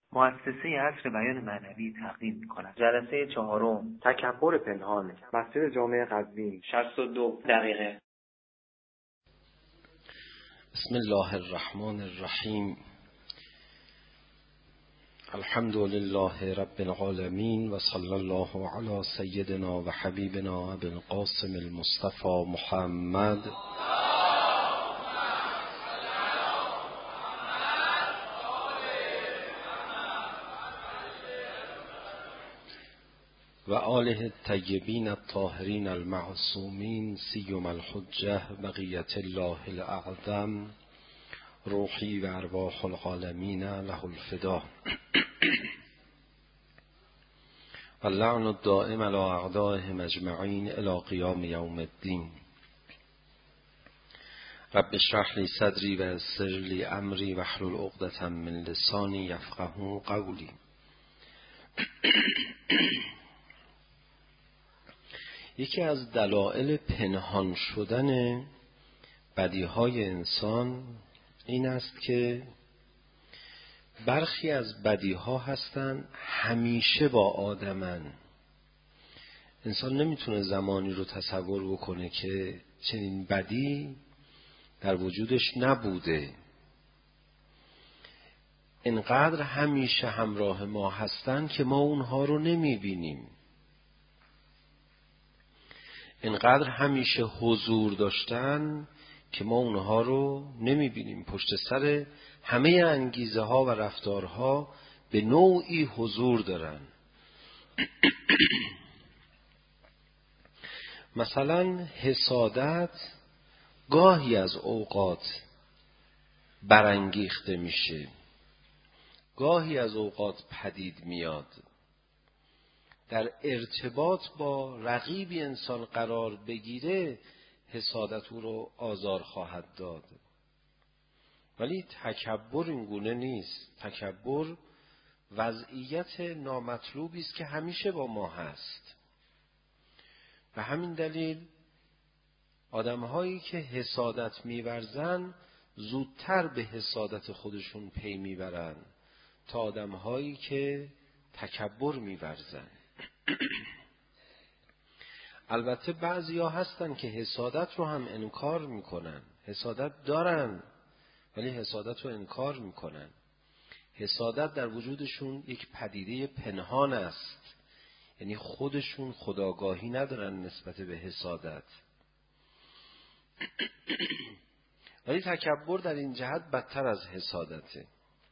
مؤسسه عصر بیان معنوی تقدیم می‌کند. جلسه 4 تکبر پنهان، مسجد جامع قزوین، 62 دقیقه. بسم الله الرحمن الرحیم. الحمد لله رب العالمین و صلی الله علی سیدنا و حبیبنا ابی القاسم المصطفى محمد و آله الطیبین الطاهرین المعصومین سیما الحجة بقیة الله الاعظم روحی و ارواح العالمین له الفدا و اللعن الدائم علی اعدائهم اجمعین الی قیام یوم الدین. رب اشرح لی صدری و یسر لی امری واحلل عقدة من لسانی یفقهوا قولی. یکی از دلایل پنهان شدن بدیهای انسان این است که برخی از بدیها هستن همیشه با آدمن. انسان نمیتونه زمانی رو تصور بکنه که چنین بدی در وجودش نبوده. اینقدر همیشه همراه ما هستن که ما اونها رو نمیبینیم. اینقدر همیشه حضور داشتن که ما اونها رو نمیبینیم. پشت سر همه انگیزه ها و رفتارها به نوعی حضور دارن. مثلا حسادت گاهی از اوقات برانگیخته میشه، گاهی از اوقات پدید میاد. در ارتباط با رقیبی انسان قرار بگیره حسادت او رو آزار خواهد داد. ولی تکبر این گونه نیست. تکبر وضعیت نامطلوبی است که همیشه با ما هست. به همین دلیل آدم‌هایی که حسادت می‌ورزن زودتر به حسادت خودشون پی میبرن تا آدم‌هایی که تکبر می‌ورزن. البته بعضیا هستن که حسادت رو هم انکار میکنن. حسادت دارن ولی حسادت رو انکار میکنن. حسادت در وجودشون یک پدیده پنهان است، یعنی خودشون خودآگاهی ندارن نسبت به حسادت. ولی تکبر در این جهت بدتر از حسادته.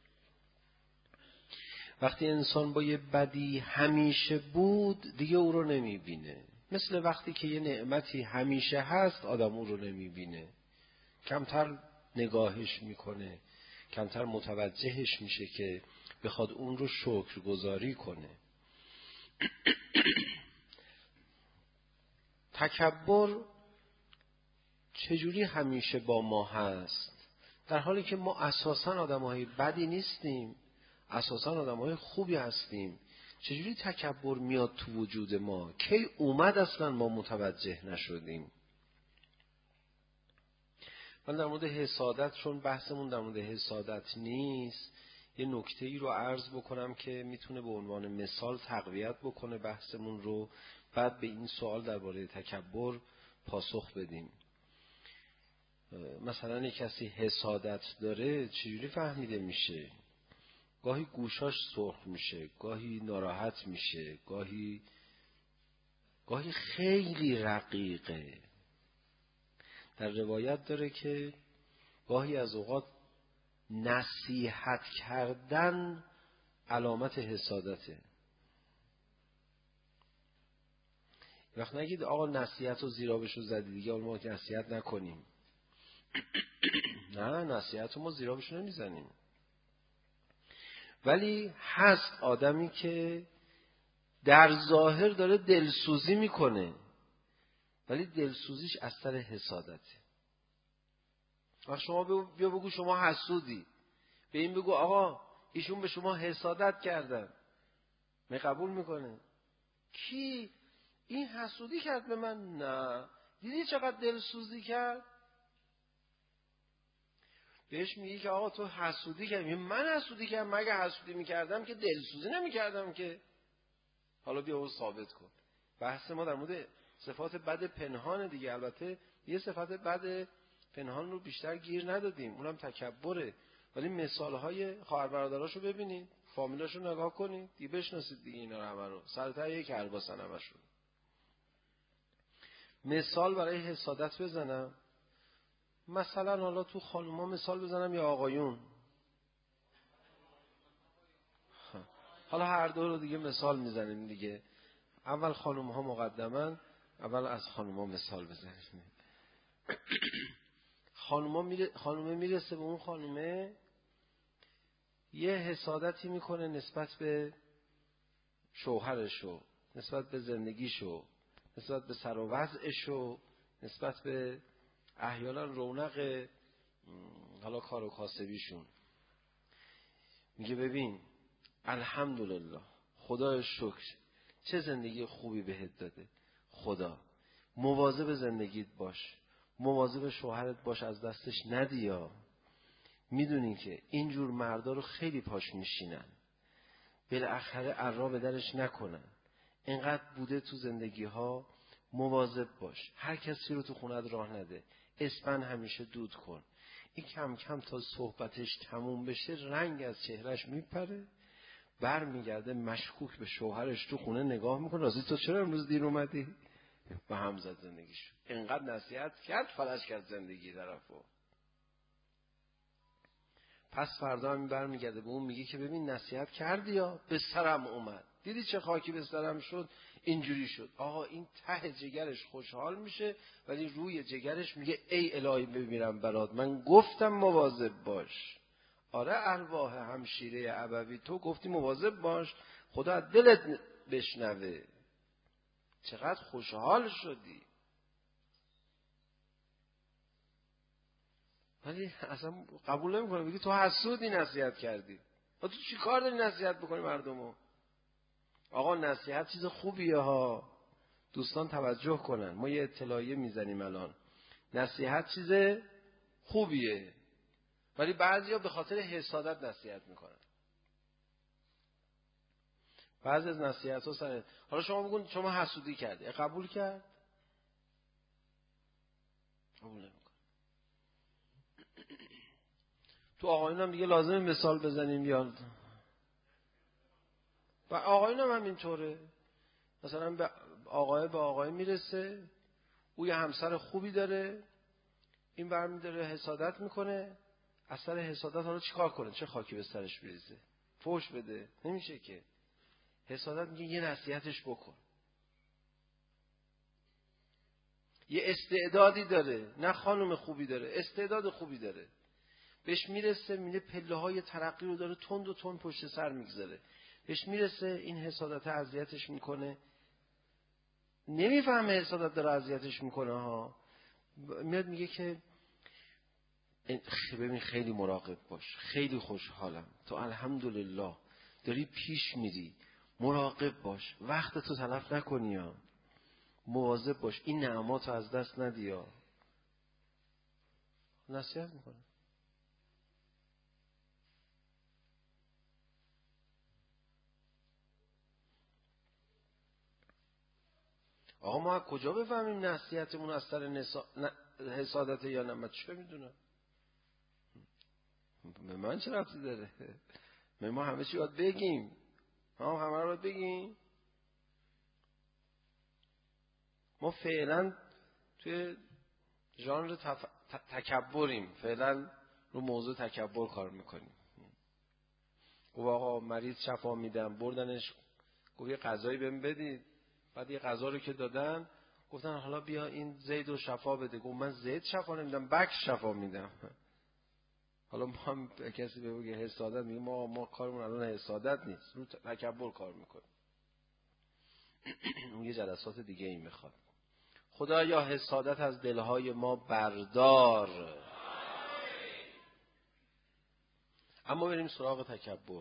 وقتی انسان با یه بدی همیشه بود دیگه او رو نمیبینه. مثل وقتی که یه نعمتی همیشه هست آدم او رو نمیبینه، کمتر نگاهش میکنه، کمتر متوجهش میشه که بخواد اون رو شکرگزاری کنه. تکبر چجوری همیشه با ما هست در حالی که ما اساساً آدم‌های بدی نیستیم، اساساً آدم‌های خوبی هستیم؟ چجوری تکبر میاد تو وجود ما؟ کی اومد اصلا ما متوجه نشدیم؟ من در مورد حسادت، چون بحثمون در مورد حسادت نیست، یه نکته‌ای رو عرض بکنم که میتونه به عنوان مثال تقویت بکنه بحثمون رو. بعد به این سوال درباره تکبر پاسخ بدیم. مثلا یک کسی حسادت داره چجوری فهمیده میشه؟ گاهی گوشاش سرخ میشه، گاهی ناراحت میشه، گاهی خیلی رقیقه. در روایت داره که گاهی از اوقات نصیحت کردن علامت حسادته. وقت نگید آقا نصیحت رو زیرابشو زدی دیگه ما نصیحت نکنیم. نه، نصیحت رو ما زیرابشو نمیزنیم. ولی هست آدمی که در ظاهر داره دلسوزی میکنه ولی دلسوزیش اثر حسادته. وقت شما بیا بگو شما حسودی، به این بگو آقا ایشون به شما حسادت کردن، می قبول میکنه؟ کی؟ این حسودی کرد به من؟ نه. دیدی چقدر دلسوزی کرد؟ بهش میگی که آقا تو حسودی کردی. من حسودی کردم؟ مگه حسودی میکردم که دلسوزی نمیکردم که. حالا بیا اون ثابت کن. بحث ما در مورد صفات بد پنهان دیگه. البته یه صفت بد پنهان رو بیشتر گیر ندادیم، اونم تکبره. ولی مثالهای خواهر برادراشو ببینید، فامیلاشو نگاه کنید، دیگه بشناسید دیگه اینا رو همه رو. سرتا یک الباسن همشون. مثال برای حسادت بزنم. مثلا حالا تو خانوما مثال بزنم یا آقایون؟ حالا هر دو رو دیگه مثال میزنیم دیگه. اول خانوم‌ها مقدما، اول از خانوما مثال بزنیم. خانومه میرسه به اون خانومه یه حسادتی میکنه نسبت به شوهرشو، نسبت به زندگیشو، نسبت به سر و وضعشو، نسبت به احیانا رونق حالا کار و کاسبیشون. میگه ببین الحمدلله، خدای شکر، چه زندگی خوبی بهت داده خدا. مواظب زندگیت باش، مواظب شوهرت باش، از دستش ندیا. میدونی که اینجور مردا رو خیلی پاش میشینن، بالاخره عرا به درش نکنن. اینقدر بوده تو زندگی ها، مواظب باش. هر کسی رو تو خونت راه نده، اسپن همیشه دود کن. این کم کم تا صحبتش تموم بشه رنگ از چهرش میپره، بر میگرده مشکوک به شوهرش تو خونه نگاه میکنه. رازی تو چرا امروز دیر اومدی؟ و هم زد زندگیشو. اینقدر نصیحت کرد فلج کرد زندگی طرفو. پس فردا هم برمیگرده به اون میگه که ببین نصیحت کردی یا به سرم اومد، دیدی چه خاکی به سرم شد، اینجوری شد. آقا این ته جگرش خوشحال میشه، ولی روی جگرش میگه ای الهی بمیرم برات، من گفتم مواظب باش. آره ارواح همشیره ابوی، تو گفتی مواظب باش، خدا از دلت بشنوه. چقدر خوشحال شدی. ولی اصلا قبول نمیکنه، میگه تو حسودی نصیحت کردی. تو چی کار داری نصیحت بکنی مردمو؟ آقا نصیحت چیز خوبیه ها، دوستان توجه کنن. ما یه اطلاعیه میزنیم الان. نصیحت چیز خوبیه، ولی بعضیا به خاطر حسادت نصیحت میکنن. بعضی از نصیحت ها سر حالا شما بگون شما حسودی کردی، قبول کرد؟ قبول نمیکنه. تو آقایون هم دیگه لازمه مثال بزنیم یا و آقایون هم همینطوره. مثلا به آقای میرسه، او یه همسر خوبی داره، این برمی داره حسادت میکنه. از سر حسادت حالا چیکار کنه؟ چه خاکی به سرش بریزه؟ فوش بده؟ نمیشه که. حسادت میگه یه نصیحتش بکن. یه استعدادی داره، نه خانم خوبی داره، استعداد خوبی داره. بهش میرسه، میره پله های ترقی رو داره تند و تند پشت سر میگذاره. بهش میرسه، این حسادت اذیتش میکنه. نمیفهمه حسادت داره اذیتش میکنه ها. میاد میگه که ببین خیلی مراقب باش، خیلی خوشحالم تو الحمدلله داری پیش میری، مراقب باش، وقت تو تلف نکنی ها، مواظب باش، این نعماتو از دست ندی ها. نصیحت میکنه. آقا ما کجا بفهمیم نصیحتمون از سر حسادت یا نه؟ من چه میدونم؟ به من چه ربطی داره؟ ما همه چی باید بگیم، همه رو باید بگیم. ما فعلا توی ژانر تکبریم، فعلا رو موضوع تکبر کار میکنیم. گفت آقا مریض شفا میدم، بردنش گفت یه غذایی بهم بدید. بعد یه غذا رو که دادن گفتن حالا بیا این زید رو شفا بده. گفت من زید شفا نمیدم، بک شفا میدم. حالا ما هم کسی بگه حسادت، میگه ما کارمون الان حسادت نیست، رو تکبر کار میکنیم. اون یه جلسات دیگه این میخواد. خدایا حسادت از دلهای ما بردار. اما بریم سراغ تکبر.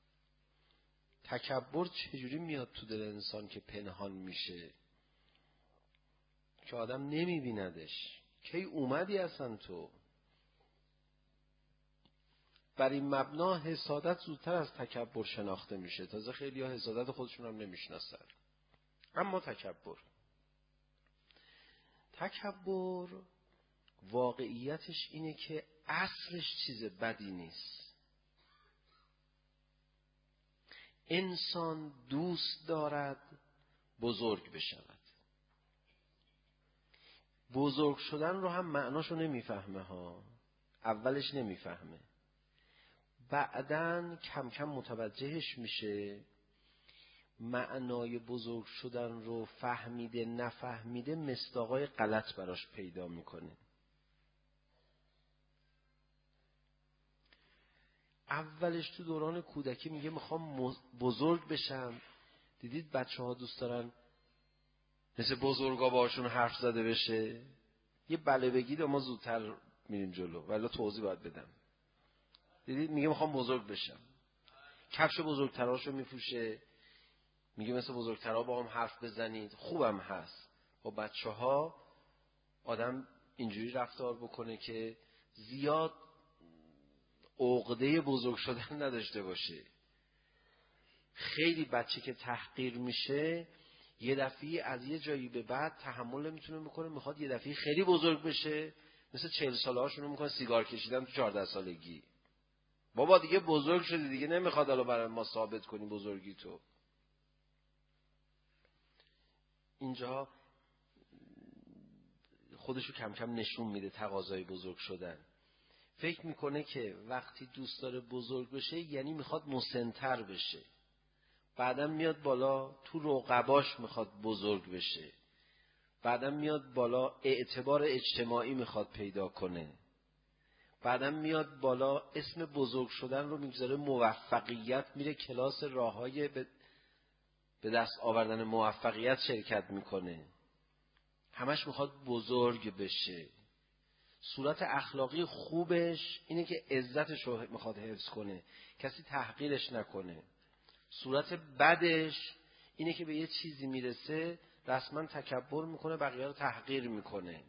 تکبر چجوری میاد تو دل انسان که پنهان میشه، که آدم نمیبیندش؟ کی اومدی اصلا تو؟ بر این مبنا حسادت زودتر از تکبر شناخته میشه. تازه خیلی ها حسادت خودشون هم نمیشناسن. اما تکبر واقعیتش اینه که اصلش چیز بدی نیست. انسان دوست دارد بزرگ بشود. بزرگ شدن رو هم معناشو نمیفهمه ها. اولش نمیفهمه. بعدن کم کم متوجهش میشه. معنای بزرگ شدن رو فهمیده نفهمیده مصداقای غلط براش پیدا میکنه. اولش تو دوران کودکی میگه میخوام بزرگ بشم. دیدید بچه ها دوست دارن مثل بزرگا باشون حرف زده بشه. یه بله بگید ما زودتر میریم جلو، ولی توضیح باید بدم. دیدید میگه میخوام بزرگ بشم. کفش بزرگتراشو میپوشه، میگه مثل بزرگترها با هم حرف بزنید. خوبم هست با بچه ها آدم اینجوری رفتار بکنه که زیاد عقده بزرگ شدن نداشته باشه. خیلی بچه که تحقیر میشه یه دفعه از یه جایی به بعد تحمل نمیتونه بکنه، میخواد یه دفعه خیلی بزرگ بشه. مثل 40 ساله ها شروع میکنه سیگار کشیدن تو 14 سالگی. بابا دیگه بزرگ شدی دیگه، نمیخواد الان برای ما ثابت کنی بزرگی تو. اینجا خودشو کم کم نشون میده تقاضای بزرگ شدن. فکر میکنه که وقتی دوست داره بزرگ بشه یعنی میخواد مسن‌تر بشه. بعدم میاد بالا تو رقباش میخواد بزرگ بشه. بعدم میاد بالا اعتبار اجتماعی میخواد پیدا کنه. بعدم میاد بالا اسم بزرگ شدن رو میگذاره موفقیت، میره کلاس راههای به دست آوردن موفقیت شرکت میکنه. همش میخواد بزرگ بشه. صورت اخلاقی خوبش اینه که عزتش رو میخواد حفظ کنه، کسی تحقیرش نکنه. صورت بدش اینه که به یه چیزی میرسه رسما تکبر میکنه، بقیه رو تحقیر میکنه.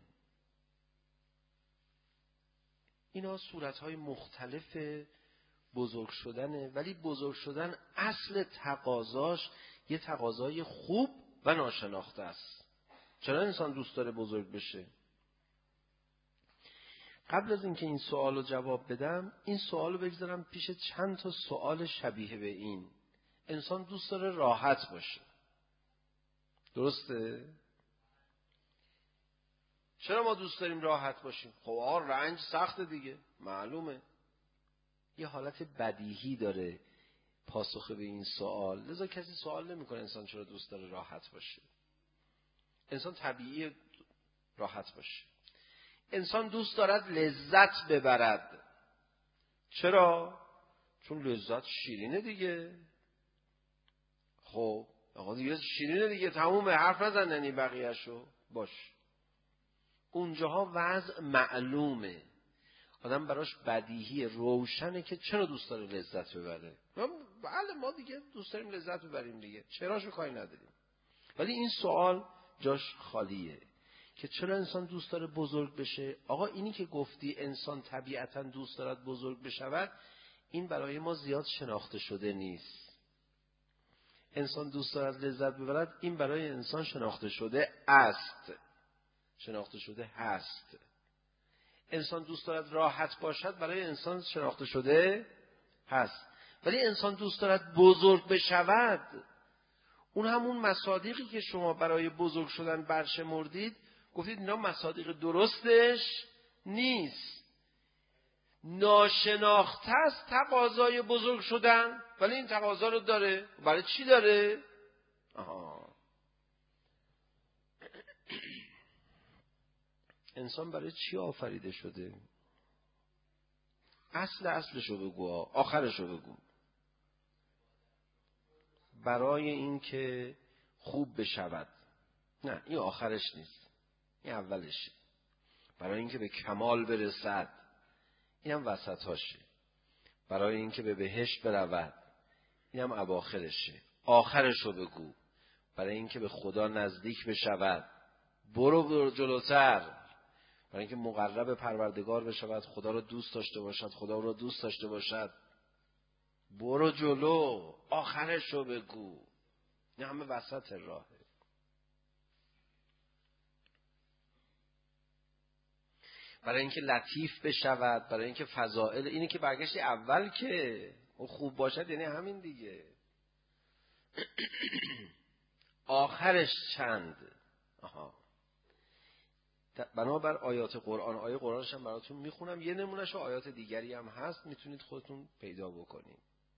اینا صورتهای مختلف بزرگ شدنه. ولی بزرگ شدن اصل تقاضاش یه تقاضای خوب و ناشناخته است. چرا انسان دوست داره بزرگ بشه؟ قبل از اینکه این سوال رو جواب بدم، این سوال رو بگذارم پیش چند تا سوال شبیه به این. انسان دوست داره راحت باشه. درسته؟ چرا ما دوست داریم راحت باشیم؟ خب رنج سخت دیگه، معلومه. یه حالت بدیهی داره پاسخ به این سوال، لذا کسی سوال نمیکنه انسان چرا دوست داره راحت باشه. انسان طبیعی راحت باشه. انسان دوست دارد لذت ببرد. چرا؟ چون لذت شیرینه دیگه. خب آقا دیگه شیرینه دیگه، تمومه، حرف نزننی بقیه‌شو باش. اونجاها وضع معلومه، آدم براش بدیهی روشنه که چرا دوست داره لذت ببره. بله ما دیگه دوست داریم لذت ببریم دیگه، چراشو کاری نداریم. ولی این سوال جاش خالیه که چرا انسان دوست داره بزرگ بشه. آقا اینی که گفتی انسان طبیعتا دوست دارد بزرگ بشود، این برای ما زیاد شناخته شده نیست. انسان دوست دارد لذت ببرد، این برای انسان شناخته شده است، شناخته شده هست. انسان دوست دارد راحت باشد، برای انسان شناخته شده هست. ولی انسان دوست دارد بزرگ بشود، اون همون مصادیقی که شما برای بزرگ شدن برشمردید گفتید اینا مصادیق درستش نیست. ناشناخته است تقاضای بزرگ شدن، ولی این تقاضا رو داره. برای چی داره؟ انسان برای چی آفریده شده؟ اصلشو بگو، آخرشو بگو. برای این که خوب بشود. نه این آخرش نیست، این اولشه. برای این که به کمال برسد، این هم وسطاشه. برای این که به بهشت برود، این هم اواخرشه. آخرشو بگو. برای این که به خدا نزدیک بشود، برو جلوتر. برای اینکه مقرب پروردگار بشود، خدا را دوست داشته باشد، خدا را دوست داشته باشد. برو جلو، آخرشو بگو. نه همه وسط راهه. برای اینکه لطیف بشود، برای اینکه فضائل، اینی که برگشتی اول که اون خوب باشد یعنی همین دیگه. آخرش چند؟ بنابر آیات قرآن، آیه قرآنش هم براتون میخونم، یه نمونهش و آیات دیگری هم هست، میتونید خودتون پیدا بکنید.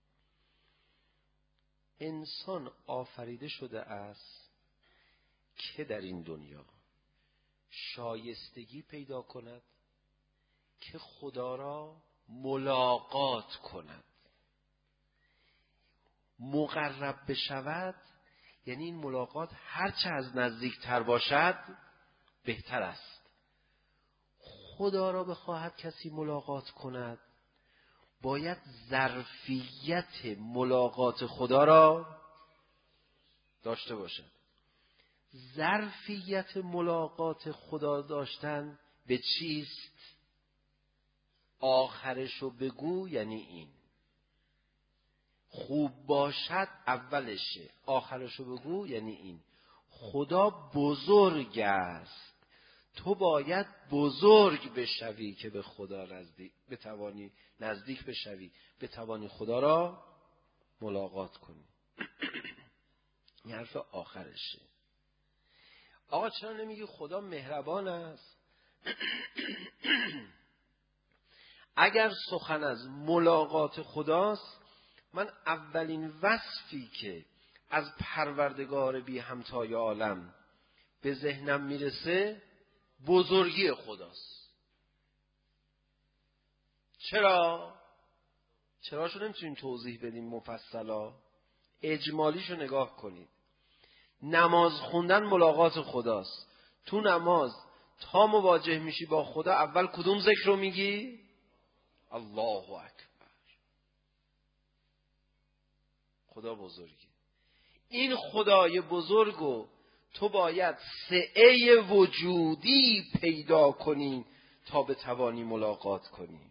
انسان آفریده شده است که در این دنیا شایستگی پیدا کند که خدا را ملاقات کند. مقرب بشود یعنی این ملاقات هرچه از نزدیک تر باشد بهتر است. خدا را بخواهد کسی ملاقات کند، باید ظرفیت ملاقات خدا را داشته باشد. ظرفیت ملاقات خدا داشتن به چیست؟ آخرشو بگو یعنی این. خوب باشد اولشه، آخرشو بگو یعنی این. خدا بزرگ است، تو باید بزرگ بشوی که به خدا بتوانی نزدیک بشوی، بتوانی خدا را ملاقات کنی. این حرف آخرشه. آقا چرا نمیگی خدا مهربان است؟ اگر سخن از ملاقات خداست، من اولین وصفی که از پروردگار بی همتای عالم به ذهنم میرسه بزرگی خداست. چراشو نمیتونیم توضیح بدیم مفصلا، اجمالیشو نگاه کنید. نماز خوندن ملاقات خداست. تو نماز تا مواجه میشی با خدا اول کدوم ذکر رو میگی؟ الله اکبر. خدا بزرگی. این خدای بزرگو تو باید سعه وجودی پیدا کنی تا بتوانی ملاقات کنی.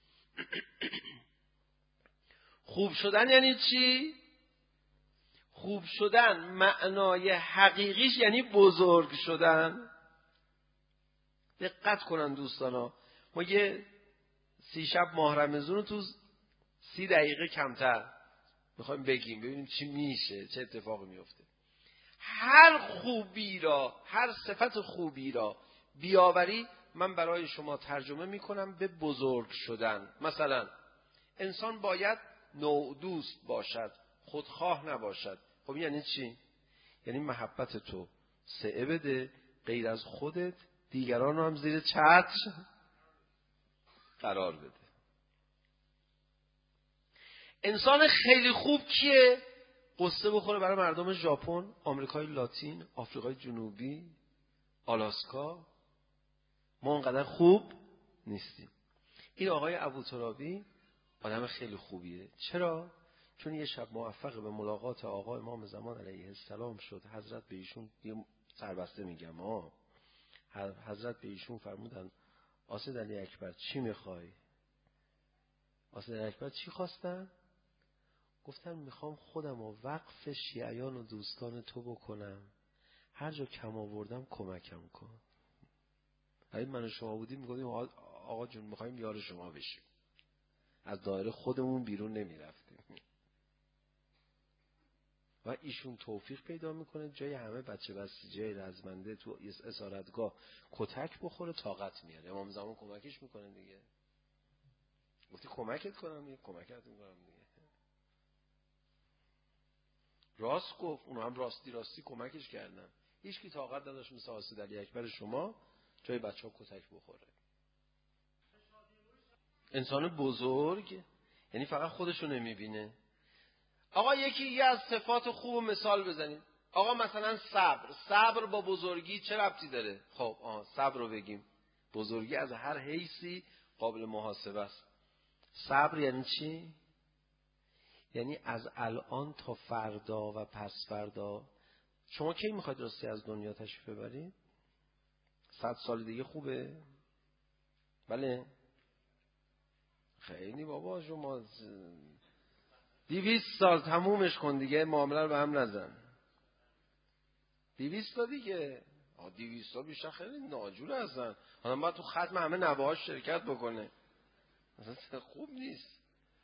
خوب شدن یعنی چی؟ خوب شدن معنای حقیقیش یعنی بزرگ شدن. دقت کنن دوستانا، ما یه 30 شب ماه رمضان رو تو 30 دقیقه کمتر میخوایم بگیم، ببینیم چی میشه، چه اتفاقی میفته. هر خوبی را، هر صفت خوبی را بیاوری، من برای شما ترجمه میکنم به بزرگ شدن. مثلا انسان باید نودوست باشد، خودخواه نباشد. خب یعنی چی؟ یعنی محبت تو سعه بده، غیر از خودت دیگران رو هم زیر چتر قرار بده. انسان خیلی خوب کیه؟ قصه بخوره برای مردم ژاپن، آمریکای لاتین، آفریقای جنوبی، آلاسکا. ما اونقدر خوب نیستیم. این آقای ابوترابی آدم خیلی خوبیه. چرا؟ چون یه شب موفق به ملاقات آقا امام زمان علیه السلام شد. حضرت به ایشون، یه سربسته میگم حضرت به ایشون فرمودن آسد علی اکبر چی میخوای؟ آسد علی اکبر چی خواستن؟ گفتن میخوام خودم و وقف شیعیان و دوستان تو بکنم، هر جا کم آوردم کمکم کن. اگه من و شما بودیم میگفتیم آقا جون میخوایم یار شما بشیم، از دایره خودمون بیرون نمیرفتیم. و ایشون توفیق پیدا میکنه جای همه بچه بسیجای رزمنده تو اسارتگاه کتک بخوره، طاقت میاره. امام زمان کمکش میکنه دیگه. گفتی کمکت کنم دیگه، کمکت میکنم دیگه. راست گفت، اونو هم راستی کمکش کردن. هیچ کی طاقت نداشت مثل آسد علی اکبر شما جای بچه ها کتک بخوره. انسان بزرگ یعنی فقط خودشو نمیبینه. آقا یه از صفات خوب مثال بزنید. آقا مثلا صبر با بزرگی چه ربطی داره؟ خب صبر رو بگیم. بزرگی از هر حیثی قابل محاسبه است. صبر یعنی چی؟ یعنی از الان تا فردا و پس فردا. شما کی میخواید راستی از دنیا تشریف ببرید؟ 100 سال دیگه خوبه؟ بله خیلی بابا شما 200 سال تمومش کن دیگه، معامله رو به هم نزن. 200 تا دیگه 200 تا بیشتر خیلی ناجور هستن. حالا باید تو ختم همه نوه‌هاش شرکت بکنه، مثلا خوب نیست.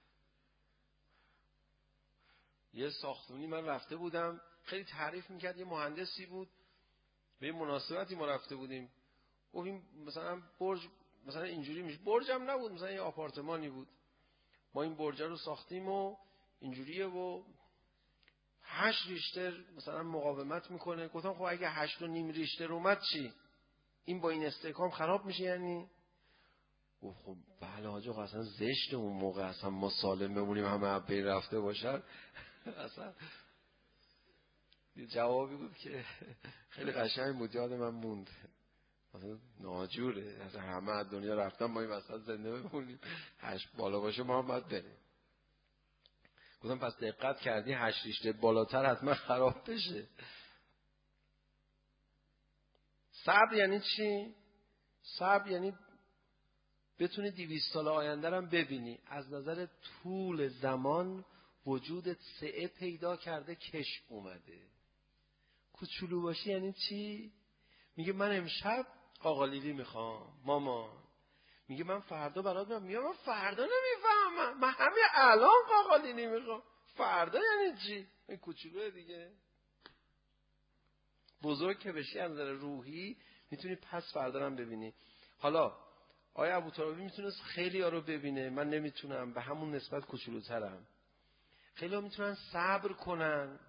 یه ساختمونی من رفته بودم، خیلی تعریف میکرد، یه مهندسی بود، به یه مناسبتی ما رفته بودیم، گفتیم مثلا برج مثلا اینجوری میشه، برج هم نبود، مثلا یه آپارتمانی بود، ما این برج رو ساختیم و اینجوریه و 8 ریشتر مثلا مقاومت میکنه. گفتم خب اگه 8.5 ریشتر اومد چی؟ این با این استحکام خراب میشه یعنی؟ گفت خب بله حاج آقا اصلا زشت اون موقع اصلا ما سالم بمونیم همه بین رفته باشن. اصلا جوابی بود که خیلی قشنگ بود، یاد من موند. اصلا ناجوره، اصلا همه از دنیا رفتن ما این وسط زنده بمونیم، 8 بالا باشه ما هم باید بریم. گفتم پس دقت کردی 8 ریشتر بالاتر حتما خراب بشه. صبر یعنی چی؟ صبر یعنی بتونی 200 سال آینده رو ببینی، از نظر طول زمان وجودت سعه پیدا کرده، کش اومده. کوچولو باشی یعنی چی؟ میگه من امشب قاقالیلی میخوام مامان، میگه من فردا برات میام، میگه من فردا نمیفهمم، من همین الان قاقالیلی میخوام. فردا یعنی چی؟ این کوچولوه دیگه. بزرگ که بشی از نظر روحی میتونی پس فردا هم ببینی. حالا آیا ابوترابی میتونست خیلی ها رو ببینه؟ من نمیتونم، به همون نسبت کوچولوترم. خیلی ها میتونن صبر کنن.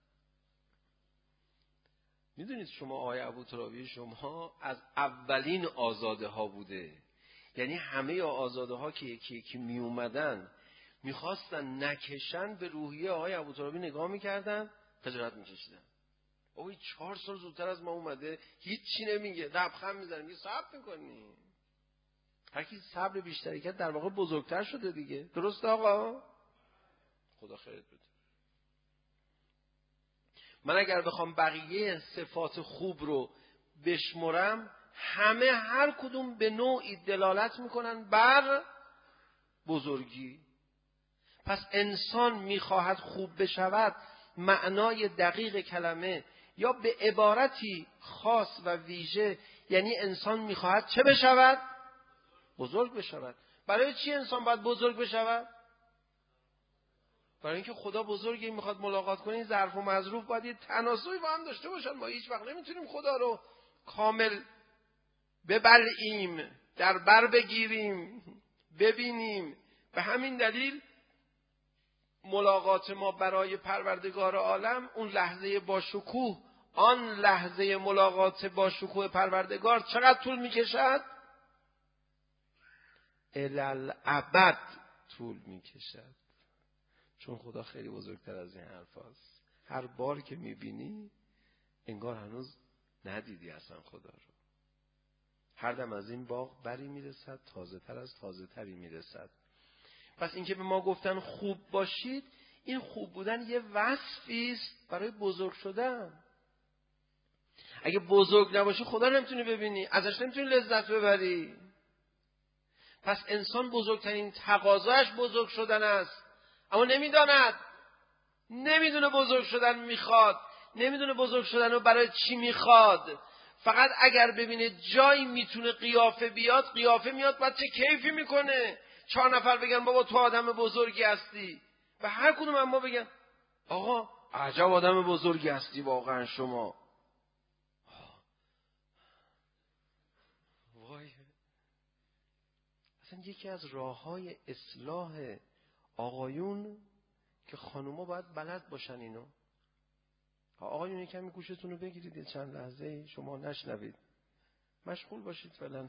میدونید شما آقای ابوترابی شما از اولین آزاده ها بوده، یعنی همه آزاده ها که یکی یکی می اومدن میخواستن نکشن، به روحیه آقای ابوترابی نگاه میکردن، خجالت میکشیدن. اوی 4 سال زودتر از ما اومده، هیچی نمیگه، لبخند میزنه، میگه صبر میکنی. هر کی صبر بیشتری کرد در واقع بزرگتر شده دیگه. درست آقا؟ خدا خیرت بده. من اگر بخوام بقیه صفات خوب رو بشمرم، همه هر کدوم به نوعی دلالت میکنن بر بزرگی. پس انسان میخواهد خوب بشود، معنای دقیق کلمه یا به عبارتی خاص و ویژه، یعنی انسان میخواهد چه بشود؟ بزرگ بشود. برای چی انسان باید بزرگ بشود؟ برای اینکه خدا بزرگی، میخواد ملاقات کنی، ظرف و مظروف باید یه تناسبی با هم داشته باشن. ما هیچ وقت نمیتونیم خدا رو کامل ببلعیم، در بر بگیریم، ببینیم. به همین دلیل ملاقات ما برای پروردگار عالم، اون لحظه با شکوه، آن لحظه ملاقات با شکوه پروردگار چقدر طول میکشد؟ الالعبد طول میکشد. چون خدا خیلی بزرگتر از این حرف هست. هر بار که میبینی انگار هنوز ندیدی اصلا خدا رو. هر دم از این باغ بری میرسد، تازه تر از تازه تری میرسد. پس اینکه به ما گفتن خوب باشید، این خوب بودن یه وصفی است برای بزرگ شدن. اگه بزرگ نباشی خدا نمیتونی ببینی، ازش نمیتونی لذت ببری. پس انسان بزرگترین تقاضاش بزرگ شدن است، اما نمیداند، نمیدونه بزرگ شدن میخواد، نمیدونه بزرگ شدن رو برای چی میخواد. فقط اگر ببینه جایی میتونه قیافه بیاد، قیافه میاد، بعد چه کیفی میکنه. 4 نفر بگن بابا تو آدم بزرگی هستی، و هر کدوم اما بگن آقا عجب آدم بزرگی هستی واقعا شما. وای، اصلا یکی از راههای اصلاح آقایون که خانوما باید بلد باشن اینو. آقایون یکمی گوشتون رو بگیرید، یه چند لحظه شما نشنوید، مشغول باشید فعلا.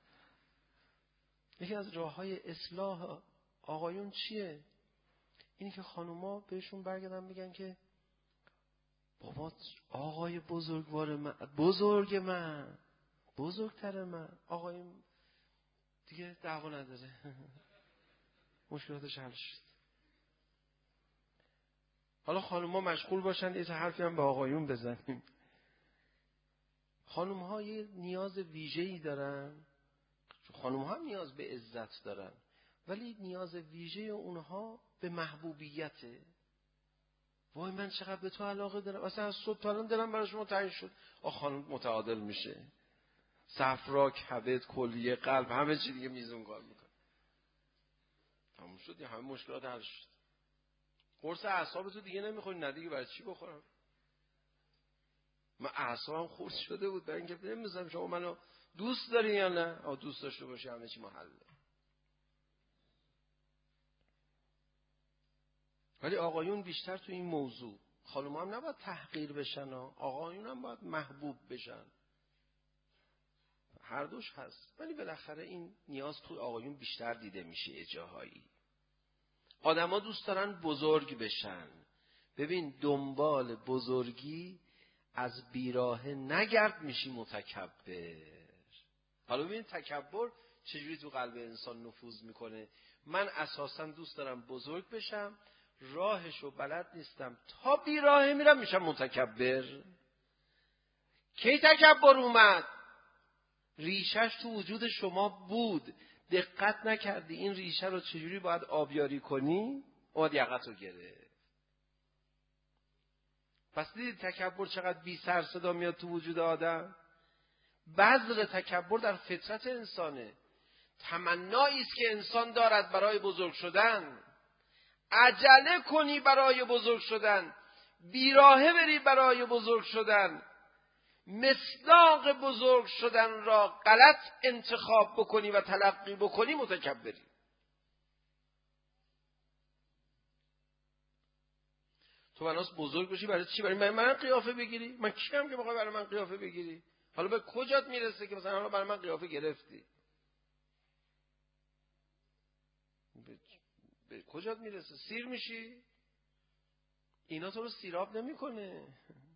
یکی از راههای اصلاح آقایون چیه؟ اینی که خانوما بهشون برگردن بگن که بابا آقای بزرگوار من، بزرگ من، بزرگتر من، آقای دیگه دعوا نداره، مشکلاتش حل شد. حالا خانوما مشغول باشن یه حرفی هم به آقایون بزنیم. خانوم‌ها یه نیاز ویژه‌ای دارن، خانم ها هم نیاز به عزت دارن، ولی نیاز ویژه اونها به محبوبیته. وای من چقدر به تو علاقه دارم، اصلا از صبح تا الان دلم برای شما تنگ شد. خانم متعادل میشه، صفرا، کبد، کلیه، قلب، همه چی دیگه میزون کار میکنه. تموم شد، همه مشکلات حل شد. قرص اعصاب تو دیگه نمیخوری، نه دیگه برای چی بخورم؟ من اعصابم خورد شده بود، برای اینکه نمی‌دونم شما منو دوست داری یا نه. دوست داشته باشی همه چی محله. ولی آقایون بیشتر تو این موضوع، خانم‌ها هم نباید تحقیر بشن، آقایون هم باید محبوب بشن. هر دوش هست، ولی بالاخره این نیاز تو آقایون بیشتر دیده میشه. جاهایی آدما دوست دارن بزرگ بشن. ببین دنبال بزرگی از بیراهه نگرد، میشی متکبر. حالا ببین تکبر چجوری تو قلب انسان نفوذ میکنه. من اساسا دوست دارم بزرگ بشم، راهشو بلد نیستم، تا بیراهه میرم میشم متکبر. کی تکبر اومد؟ ریشش تو وجود شما بود، دقت نکردی این ریشه رو چجوری باید آبیاری کنی، اومد یقت رو گرفت. پس دیدید تکبر چقدر بی سر صدا میاد تو وجود آدم. بذر تکبر در فطرت انسانه. تمنایی است که انسان دارد برای بزرگ شدن. عجله کنی برای بزرگ شدن، بیراهه بری برای بزرگ شدن، مصداق بزرگ شدن را غلط انتخاب بکنی و تلقی بکنی، متکبری. تو بناس بزرگ بشی برای چی؟ برای من قیافه بگیری؟ من کیم که بخوای برای من قیافه بگیری؟ حالا به کجات میرسه که مثلا حالا برای من قیافه گرفتی؟ به کجات میرسه؟ سیر میشی؟ اینا تو رو سیراب نمیکنه.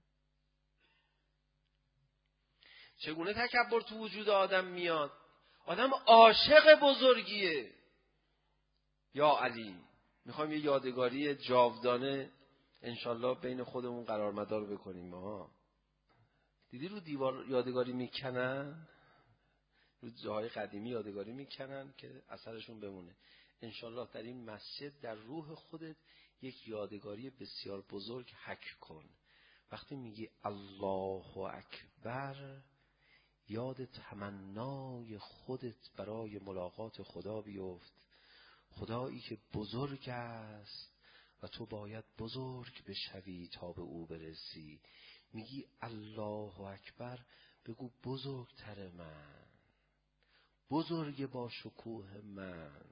چگونه تکبر تو وجود آدم میاد؟ آدم عاشق بزرگیه. یا علی، میخوایم یه یادگاری جاودانه انشالله بین خودمون قرار مدار بکنیم. ما دیدی رو دیوار یادگاری میکنن، رو جاهای قدیمی یادگاری میکنن که اثرشون بمونه. انشالله در این مسجد در روح خودت یک یادگاری بسیار بزرگ حک کن. وقتی میگی الله اکبر، یاد تمنای خودت برای ملاقات خدا بیفت. خدایی که بزرگ است و تو باید بزرگ بشوی تا به او برسی. میگی الله اکبر، بگو بزرگتر من، بزرگ با شکوه من،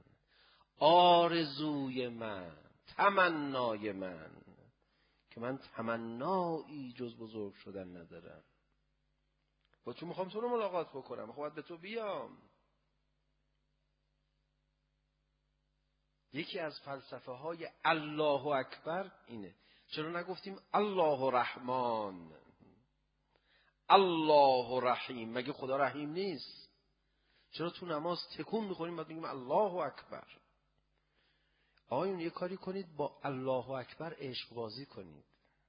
آرزوی من، تمنای من، که من تمنایی جز بزرگ شدن ندارم. با چون میخوام تو رو ملاقات بکنم، خب باید به تو بیام. یکی از فلسفه های الله اکبر اینه. چرا نگفتیم الله رحمان، الله رحیم؟ مگه خدا رحیم نیست؟ چرا تو نماز تکون میخوریم بعد میگیم الله اکبر؟ آقایون یه کاری کنید، با الله اکبر عشق بازی کنید.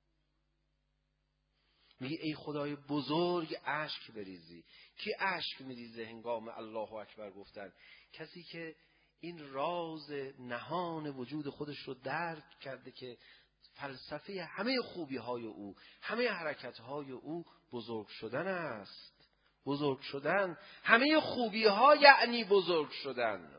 میگی ای خدای بزرگ، اشک بریزی. کی اشک میریزه هنگام الله اکبر گفتن؟ کسی که این راز نهان وجود خودش رو درک کرده که فلسفه همه خوبی های او، همه حرکت های او بزرگ شدن است. بزرگ شدن، همه خوبی ها یعنی بزرگ شدن.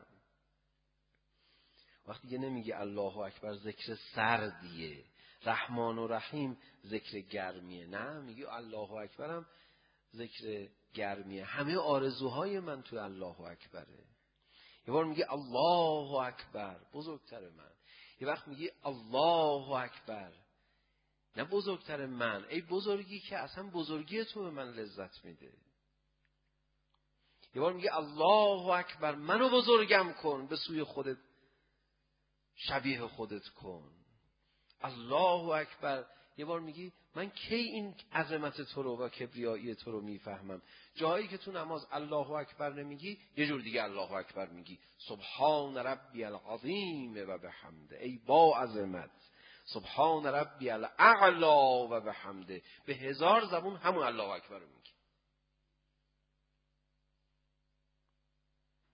وقتی که نمیگه الله اکبر ذکر سردیه، رحمان و رحیم ذکر گرمیه، نه میگه الله اکبر هم ذکر گرمیه. همه آرزوهای من توی الله اکبره. یه بار میگه الله اکبر، بزرگتر من. یه وقت میگه الله اکبر، نه بزرگتر من، ای بزرگی که اصلا بزرگی تو به من لذت میده. یه بار میگه الله اکبر، منو بزرگم کن، به سوی خودت شبیه خودت کن. الله اکبر. یه بار میگی من کی این عظمت تو رو و کبریایی تو رو میفهمم. جایی که تو نماز الله اکبر نمیگی، یه جور دیگه الله اکبر میگی. سبحان ربی العظیم و بحمده، ای با عظمت، سبحان ربی الاعلا و بحمده. به 1000 زبون همون الله اکبر رو میگی.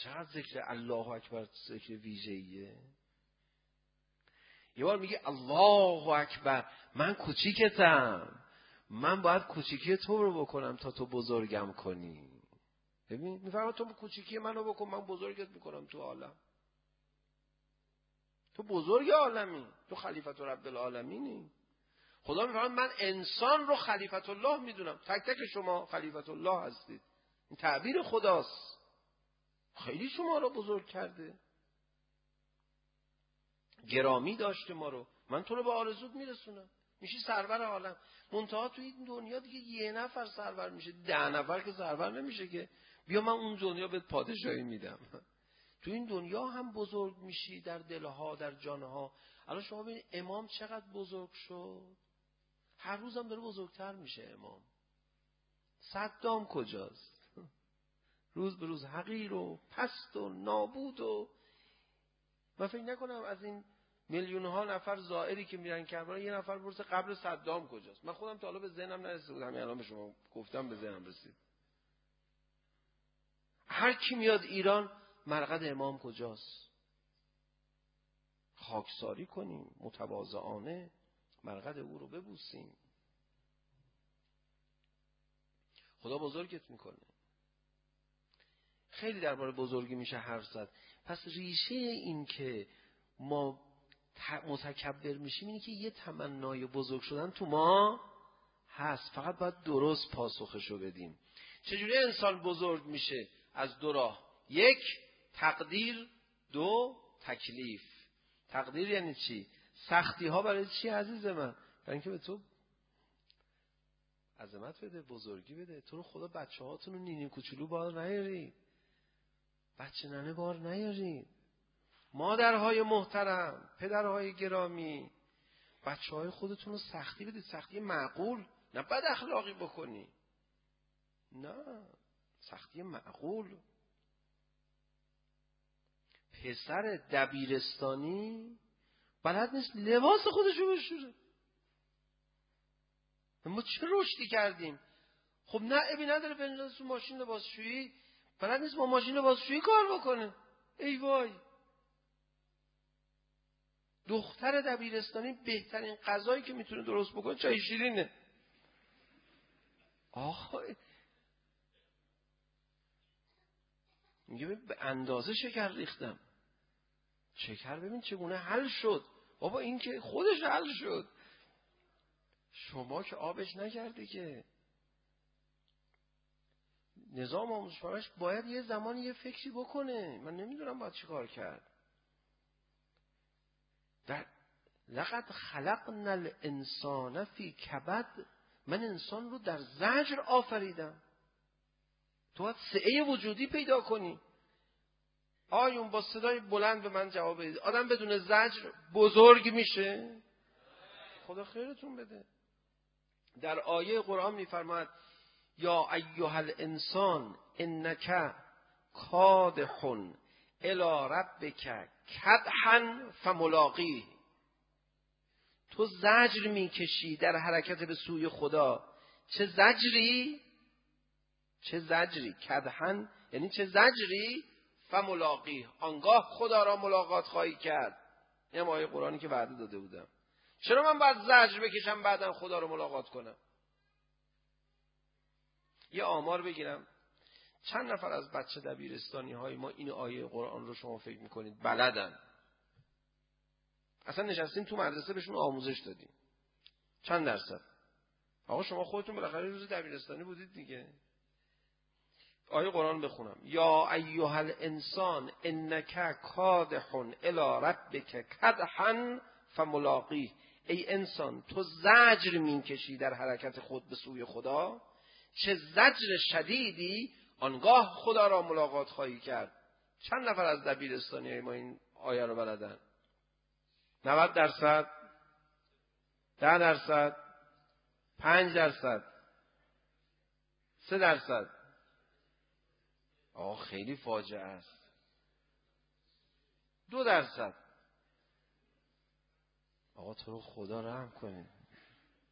چقدر ذکر الله اکبر ذکر ویژه‌ایه. یه بار میگه الله اکبر، من کوچیکتم، من باید کوچیکی تو رو بکنم تا تو بزرگم کنی. ببین میفهمم تو کوچیکی منو بکن، من بزرگت میکنم تو عالم. تو بزرگ عالمی، تو خلیفت رب العالمینی. خدا میفهمم من انسان رو خلیفت الله میدونم، تک تک شما خلیفت الله هستید. این تعبیر خداست. خیلی شما رو بزرگ کرده، گرامی داشته ما رو. من تو رو به آرزوت میرسونم، میشی سرور عالم. منتها تو این دنیا دیگه یه نفر سرور میشه، 10 نفر که سرور نمیشه که. بیا من اون دنیا بهت پادشاهی میدم. تو این دنیا هم بزرگ میشی در دلها، در جانها. الان شما ببین امام چقدر بزرگ شد، هر روزم داره بزرگتر میشه امام. صدام کجاست؟ روز به روز حقیر و پست و نابود. و من فکر نکنم از این میلیون ها نفر زائری که میرن کربلا یه نفر برسه قبر صدام کجاست. من خودم تا حالا به ذهنم نرسید بود، همین الان به شما گفتم به ذهنم رسید. هر کی میاد ایران مرقد امام کجاست؟ خاکساری کنیم متواضعانه، مرقد او رو ببوسیم. خدا بزرگت میکنه. خیلی درباره بزرگی میشه حرف زد. پس ریشه این که ما متکبر میشیم اینه که یه تمنای بزرگ شدن تو ما هست، فقط باید درست پاسخشو بدیم. چجوری انسان بزرگ میشه؟ از 2 راه. 1 تقدیر، 2 تکلیف. تقدیر یعنی چی؟ سختی ها برای چی عزیز من؟ برای اینکه به تو عظمت بده، بزرگی بده. تو رو خدا بچه هاتون رو نینی کوچولو بار نیارید، بچه ننه بار نیارید. مادرهای محترم، پدرهای گرامی، بچه های خودتون رو سختی بدید، سختی معقول، نه بد اخلاقی بکنی، نه سختی معقول. پسر دبیرستانی بلد نیست لباس خودشو بشوره. ما چه رشدی کردیم؟ خب نه ابی نداره بنزن تو ماشین لباسشویی، بلد نیست با ماشین لباسشویی کار بکنه. ای وای. دختر دبیرستانی بهترین غذایی که میتونه درست بکنه چای شیرینه. آخه میگه به اندازه شکر ریختم. شکر ببین چگونه حل شد. بابا این که خودش حل شد، شما که آبش نکردی که. نظام آموزش پرورش باید یه زمانی یه فکری بکنه. من نمیدونم باید چی کار کرد. لقد خلقنا الانسان فی کبد، من انسان رو در زجر آفریدم. تو باید سعه وجودی پیدا کنی. آیون با صدای بلند به من جواب بدید، آدم بدون زجر بزرگ میشه؟ خدا خیرتون بده. در آیه قرآن میفرماید یا ایها الانسان انک کادح الی ربک کدحا فملاقیه. تو زجر میکشی در حرکت به سوی خدا. چه زجری؟ چه زجری؟ کدحا یعنی چه زجری؟ فملاقیه، آنگاه خدا را ملاقات خواهی کرد. این آیه قرآنی که وعده داده بودم. چرا من باید زجر بکشم بعدم خدا رو ملاقات کنم؟ یه آمار بگیرم، چند نفر از بچه دبیرستانی های ما این آیه قرآن رو شما فکر میکنید بلدن؟ اصلا نشستیم تو مدرسه بهشون آموزش دادیم. چند درصد؟ آقا شما خودتون بالاخره روز دبیرستانی بودید دیگه. آیه قرآن بخونم. یا ایها الانسان انک کادح الی ربک کدحا فملاقیه. ای انسان تو زجر میکشی در حرکت خود به سوی خدا، چه زجر شدیدی، آنگاه خدا را ملاقات خواهی کرد. چند نفر از دبیرستانی ما این آیه رو بلدن؟ 90 درصد؟ 10 درصد؟ 5 درصد؟ 3 درصد؟ خیلی فاجعه است. 2 درصد؟ آقا تو رو خدا رحم کنه.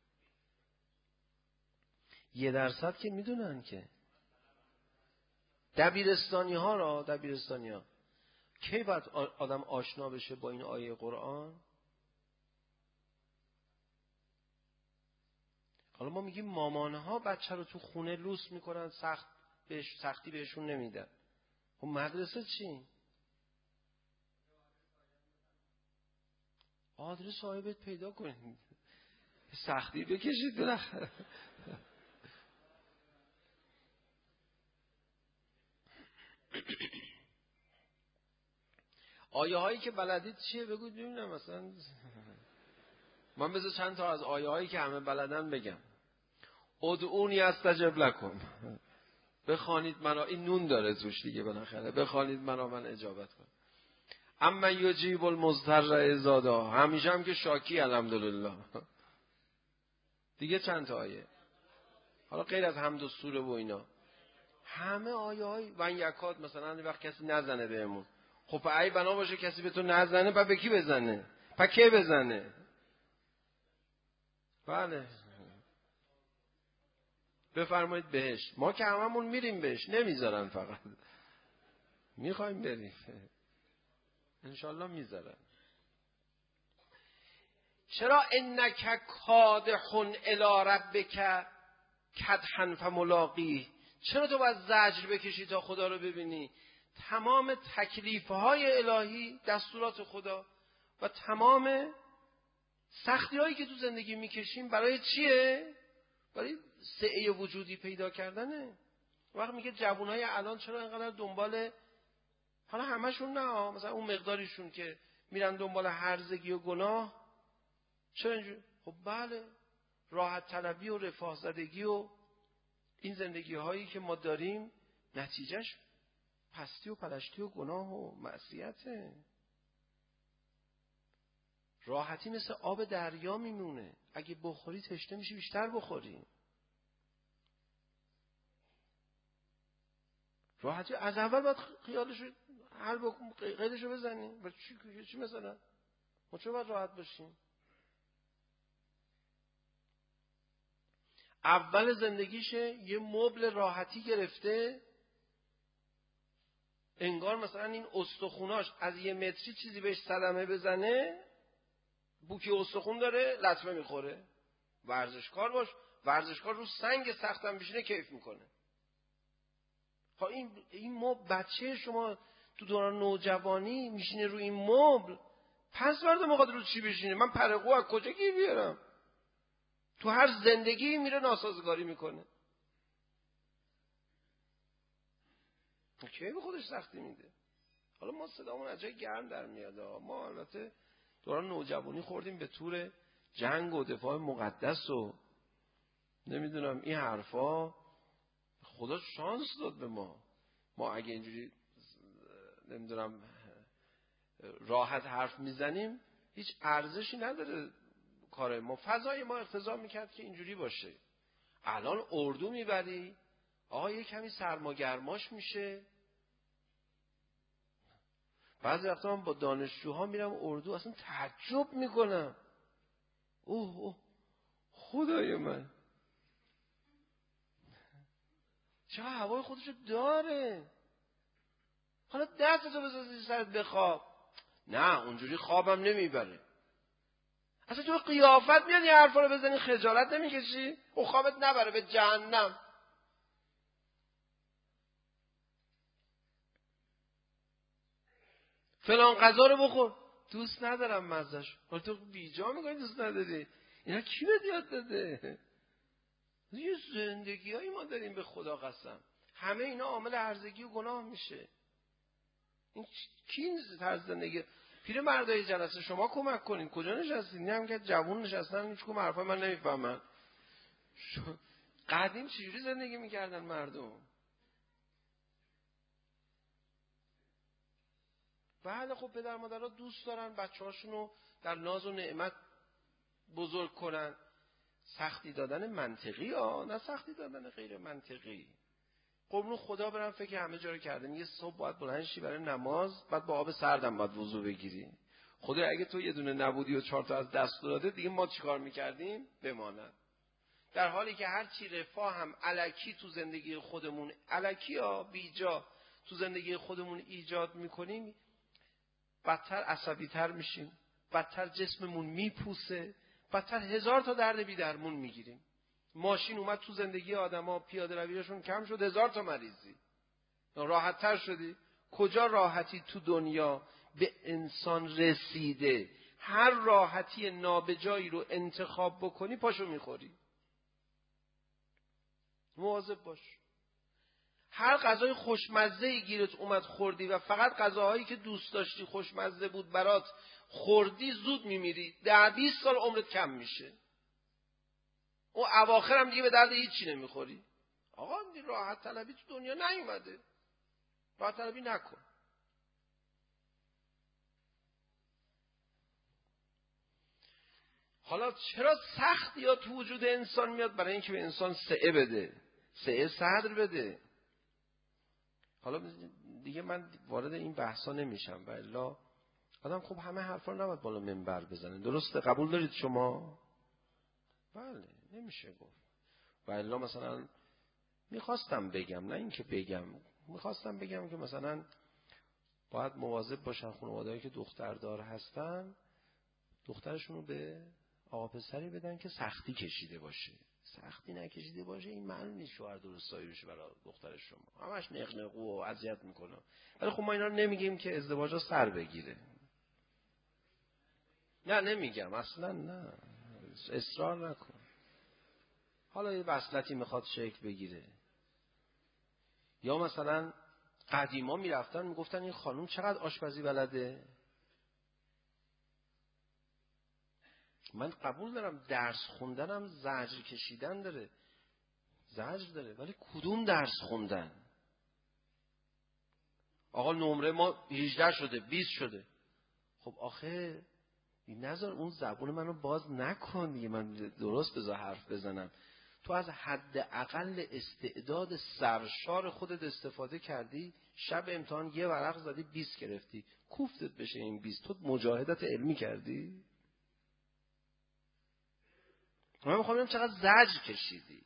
1 درصد که میدونن که دبیرستانی ها کی باید آدم آشنا بشه با این آیه قرآن؟ حالا ما میگیم مامانها بچه رو تو خونه لوس میکنن، سختی بهشون نمیدن. خب مدرسه چی؟ آدرس صاحبت پیدا کنید، سختی بکشید بالاخره. آیه هایی که بلدید چیه بگوید ببینم. مثلا من بذار چند تا از آیه هایی که همه بلدن بگم. ادعونی استجب لکم، بخوانید مرا، این نون داره توش دیگه بالاخره، بخوانید مرا من اجابت کنم. اما یجیب المضطر اذا دعا، همیشه هم که شاکی الحمدلله. دیگه چند تا آیه، حالا غیر از حمد و سوره و اینا، همه آیه های ون یکاد مثلا وقت کسی نزنه بهمون. خب ای بنا باشه کسی به تو نزنه، پس به کی بزنه؟ پس کی بزنه؟ بله بفرمایید بهش. ما که هممون میریم بهش، نمیذارن، فقط میخوایم بریم، انشالله میذارن. چرا انک کادح الی ربک کدحا فملاقیه، چرا تو باید زجر بکشی تا خدا رو ببینی؟ تمام تکلیف‌های الهی، دستورات خدا و تمام سختی‌هایی که تو زندگی میکشیم برای چیه؟ برای سعی وجودی پیدا کردنه. وقت میگه جوانای الان چرا اینقدر دنبال، حالا همشون نه، مثلا اون مقداریشون که میرن دنبال هرزگی و گناه، چرا اینجوری؟ خب بله، راحت طلبی و رفاه زدگی و این زندگی هایی که ما داریم نتیجهش پستی و پلشتی و گناه و معصیته. راحتی مثل آب دریا میمونه، اگه بخوری تشنه میشی بیشتر بخوری. راحتی از اول باید خیالشو حل بکن، قیدشو بزنی. و چی مثلا ما چرا باید راحت باشیم؟ اول زندگیشه یه مبل راحتی گرفته، انگار مثلا این استخوناش از یه متری چیزی بهش صدمه بزنه بوکی استخون داره لطمه میخوره. ورزشکار باش، ورزشکار رو سنگ سختم بشینه کیف میکنه. خب این مبل، بچه شما تو دوران نوجوانی میشینه رو این مبل، پس فردا موقع رو چی بشینه؟ من پرقو از کجا گیر بیارم؟ تو هر زندگی میره ناسازگاری میکنه. کی به خودش سختی میده؟ حالا ما صدامون از جای گرم در میاد. ما البته دوران نوجوانی خوردیم به تور جنگ و دفاع مقدس و نمیدونم این حرفا. خدا شانس داد به ما اگه اینجوری نمیدونم راحت حرف میزنیم هیچ ارزشی نداره کار ما. فضای ما اقتضا میکرد که اینجوری باشه. الان اردو میبری آقا یه کمی سرماگرماش میشه. بعضی وقتا من با دانشجوها میرم اردو اصلا تعجب میکنم. اوه خدای من چه هوای خودشو داره. حالا دستتو بذاری سرت بخواب. نه اونجوری خوابم نمیبره. اصلا تو قیافت میاد یه حرفا رو بزنی خجالت نمیکشی؟ او خوابت نبره به جهنم. فلان غذا رو بخور، دوست ندارم مزهش. حالا تو بیجا میگی دوست نداری. اینا کی بهت یاد داده؟ یه زندگی هایی ما داریم به خدا قسم، همه اینا عامل هرزگی و گناه میشه. این کی این طرز زندگی؟ پیر مردای جلسه شما کمک کنین. کجا نشستین؟ نه هم که جوون نشستن هیچ کدوم حرفا من نمیفهمن. قدیم چجوری زندگی میکردن مردم؟ بله خب پدر مادرها دوست دارن بچه‌هاشونو در ناز و نعمت بزرگ کنن. سختی دادن منطقی نه سختی دادن غیر منطقی. قربون خدا برم فکر همه جا رو کردن. یه صبح باید بلند شی برای نماز، بعد با آب سردم باید وضو بگیری. خدا اگه تو یه دونه نبودی و 4 تا از دست داده دیگه ما چیکار میکردیم؟ بماند. در حالی که هر چی رفاه هم الکی تو زندگی خودمون، الکی ها بیجا تو زندگی خودمون ایجاد میکنیم، بدتر عصبی تر میشیم، بدتر جسممون میپوسه، بدتر هزار تا درد بی درمون میگیریم. ماشین اومد تو زندگی آدما، پیاده رویشون کم شد، هزار تا مریضی. راحت تر شدی؟ کجا راحتی تو دنیا به انسان رسیده؟ هر راحتی نابجایی رو انتخاب بکنی پاشو میخوری. مواظب باش. هر غذای خوشمزه‌ای گیرت اومد خوردی و فقط غذاهایی که دوست داشتی خوشمزه بود برات خوردی، زود میمیری. 10-20 سال عمرت کم میشه. او اواخر هم دیگه به درد هیچی نمیخوری. آقا راحت طلبی تو دنیا نیومده. راحت طلبی نکن. حالا چرا سختیات تو وجود انسان میاد؟ برای اینکه به انسان سعه بده، سعه صدر بده. حالا دیگه من وارد این بحثا نمیشم، والا آدم خب همه حرفا رو نباید بالا منبر بزنه. درسته؟ قبول دارید شما؟ بله، نمیشه گفت. والا مثلا میخواستم بگم، نه اینکه بگم، میخواستم بگم که مثلا باید مواظب باشن خانواده‌ای که دختردار هستن، دخترشون رو به آقا پسری بدن که سختی کشیده باشه. سختی نکشیده باشه این معنی نیست شوهر درستایی بشه برای دختر شما. همش نقنقو و اذیت میکنه. ولی خب ما اینا رو نمیگیم که ازدواجا سر بگیره. نه نمیگم اصلا، نه اصرار نکن. حالا یه وصلتی میخواد شکل بگیره، یا مثلا قدیما میرفتن میگفتن این خانوم چقدر آشپزی بلده. من قبول دارم درس خوندنم زجر کشیدن داره، زجر داره، ولی کدوم درس خوندن؟ آقا نمره ما 18 شده 20 شده. خب آخه نذار اون زبون منو باز نکن دیگه، من درست بذار حرف بزنم. تو از حد اقل استعداد سرشار خودت استفاده کردی، شب امتحان یه ورق زدی 20 گرفتی، کوفتت بشه این 20. تو مجاهدت علمی کردی؟ من میخوام ببینم چقدر زجر کشیدی.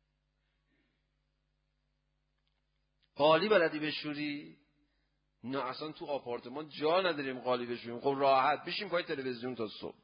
قالی بلدی بشوری؟ نه اصلا تو آپارتمان جا نداریم قالی بشوریم. خب راحت بشیم پای تلویزیون تا صبح.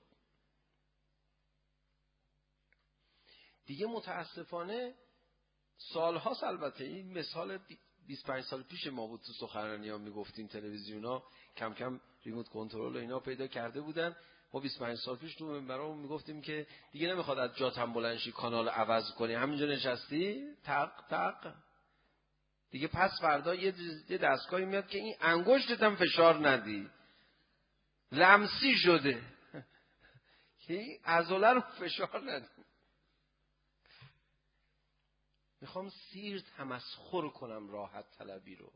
دیگه متاسفانه سالهاست، البته این مثال 25 سال پیش ما بود، تو سخنرانی ها میگفتیم تلویزیونا کم کم ریموت کنترل و اینا پیدا کرده بودن. ما 25 سال پیش تو منبرامون میگفتیم که دیگه نمیخواد از جات هم بلند شی کانال عوض کنی، همینجا نشستی تق تق. دیگه پس فردا یه دستگاهی میاد که این انگشتت هم فشار ندی، لمسی شده که این عضله رو فشار ندی. میخوام سیر تمسخر کنم راحت طلبی رو.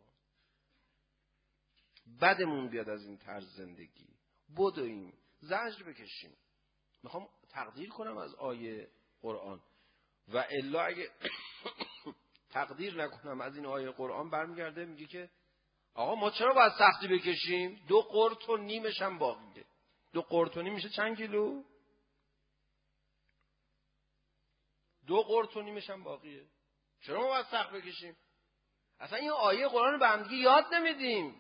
بدمون بیاد از این طرز زندگی، بدویم زجر بکشیم. میخوام تقدیر کنم از آیه قرآن، و الا اگه تقدیر نکنم از این آیه قرآن، برمیگرده میگه که آقا ما چرا باید سختی بکشیم؟ 2 قرط و نیمش هم باقیه. 2 قرط و نیم میشه چند کیلو؟ 2 قرط و نیمش هم باقیه. چرا ما باید سخت بکشیم؟ اصلا این آیه قرآن رو به هم دیگه یاد نمیدیم.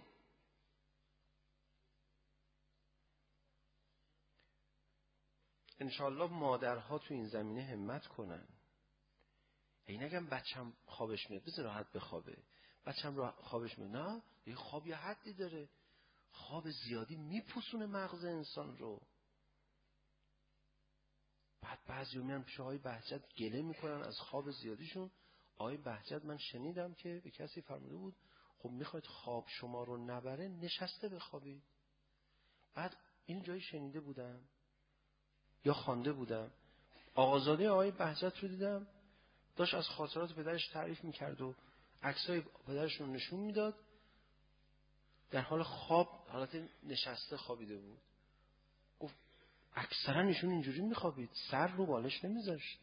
انشالله مادرها تو این زمینه همت کنن. این نگم بچم خوابش میاد بذار راحت بخوابه، بچم خوابش میاد. نه، یه خواب یه حدی داره. خواب زیادی میپوسونه مغز انسان رو. بعد بعضی میان پیش آقای بهجت گله میکنن از خواب زیادیشون. آقای بهجت من شنیدم که به کسی فرموده بود خب میخواید خواب شما رو نبره نشسته بخوابید. بعد این جایی شنیده بودم یا خوانده بودم، آقازاده آقای بهجت رو دیدم داشت از خاطرات پدرش تعریف میکرد و عکسای پدرش رو نشون میداد، در حال خواب حالت نشسته خوابیده بود. گفت اکثرا ایشون اینجوری میخوابید، سر رو بالش نمیذاشت.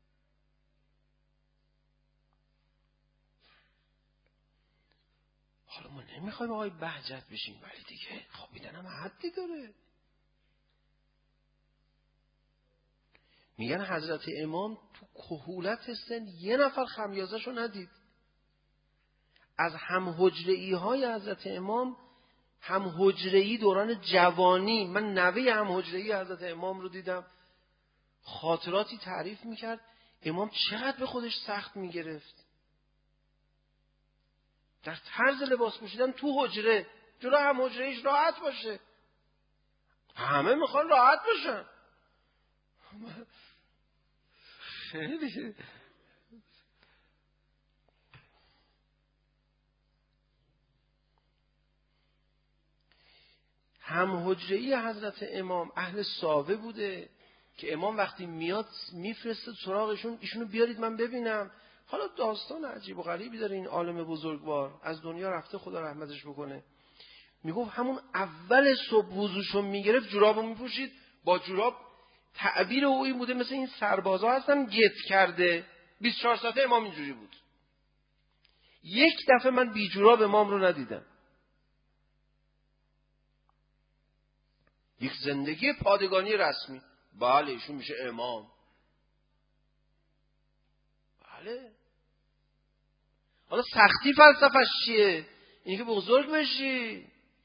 حالا ما نمیخوایم آقای بهجت بشیم، ولی دیگه خوابیدن هم حدی داره. میگن حضرت امام تو کهولت سن یه نفر خمیازه‌شو ندید. از هم حجره‌ای های حضرت امام، هم حجره‌ای دوران جوانی، من نوه هم حجره‌ای حضرت امام رو دیدم، خاطراتی تعریف میکرد امام چقدر به خودش سخت میگرفت در طرز لباس پوشیدن تو حجره، جلو هم حجره‌ایش راحت باشه. همه میخوان راحت باشن. خیلی هم حجره‌ای حضرت امام اهل ساوه بوده که امام وقتی میاد میفرسته سراغشون، ایشونو بیارید من ببینم. حالا داستان عجیب و غریبی داره این عالم بزرگوار، از دنیا رفته خدا رحمتش بکنه. میگفت همون اول صبح وضوشو میگرفت جورابو میپوشید، با جوراب تعبیر او این بوده مثل این سربازا هستن گت کرده. 24 ساعته امام اینجوری بود. یک دفعه من بی جوراب امام رو ندیدم. یک زندگی پادگانی رسمی. بله ایشون میشه امام. بله. حالا سختی فلسفه‌اش چیه؟ اینکه بزرگ بشی.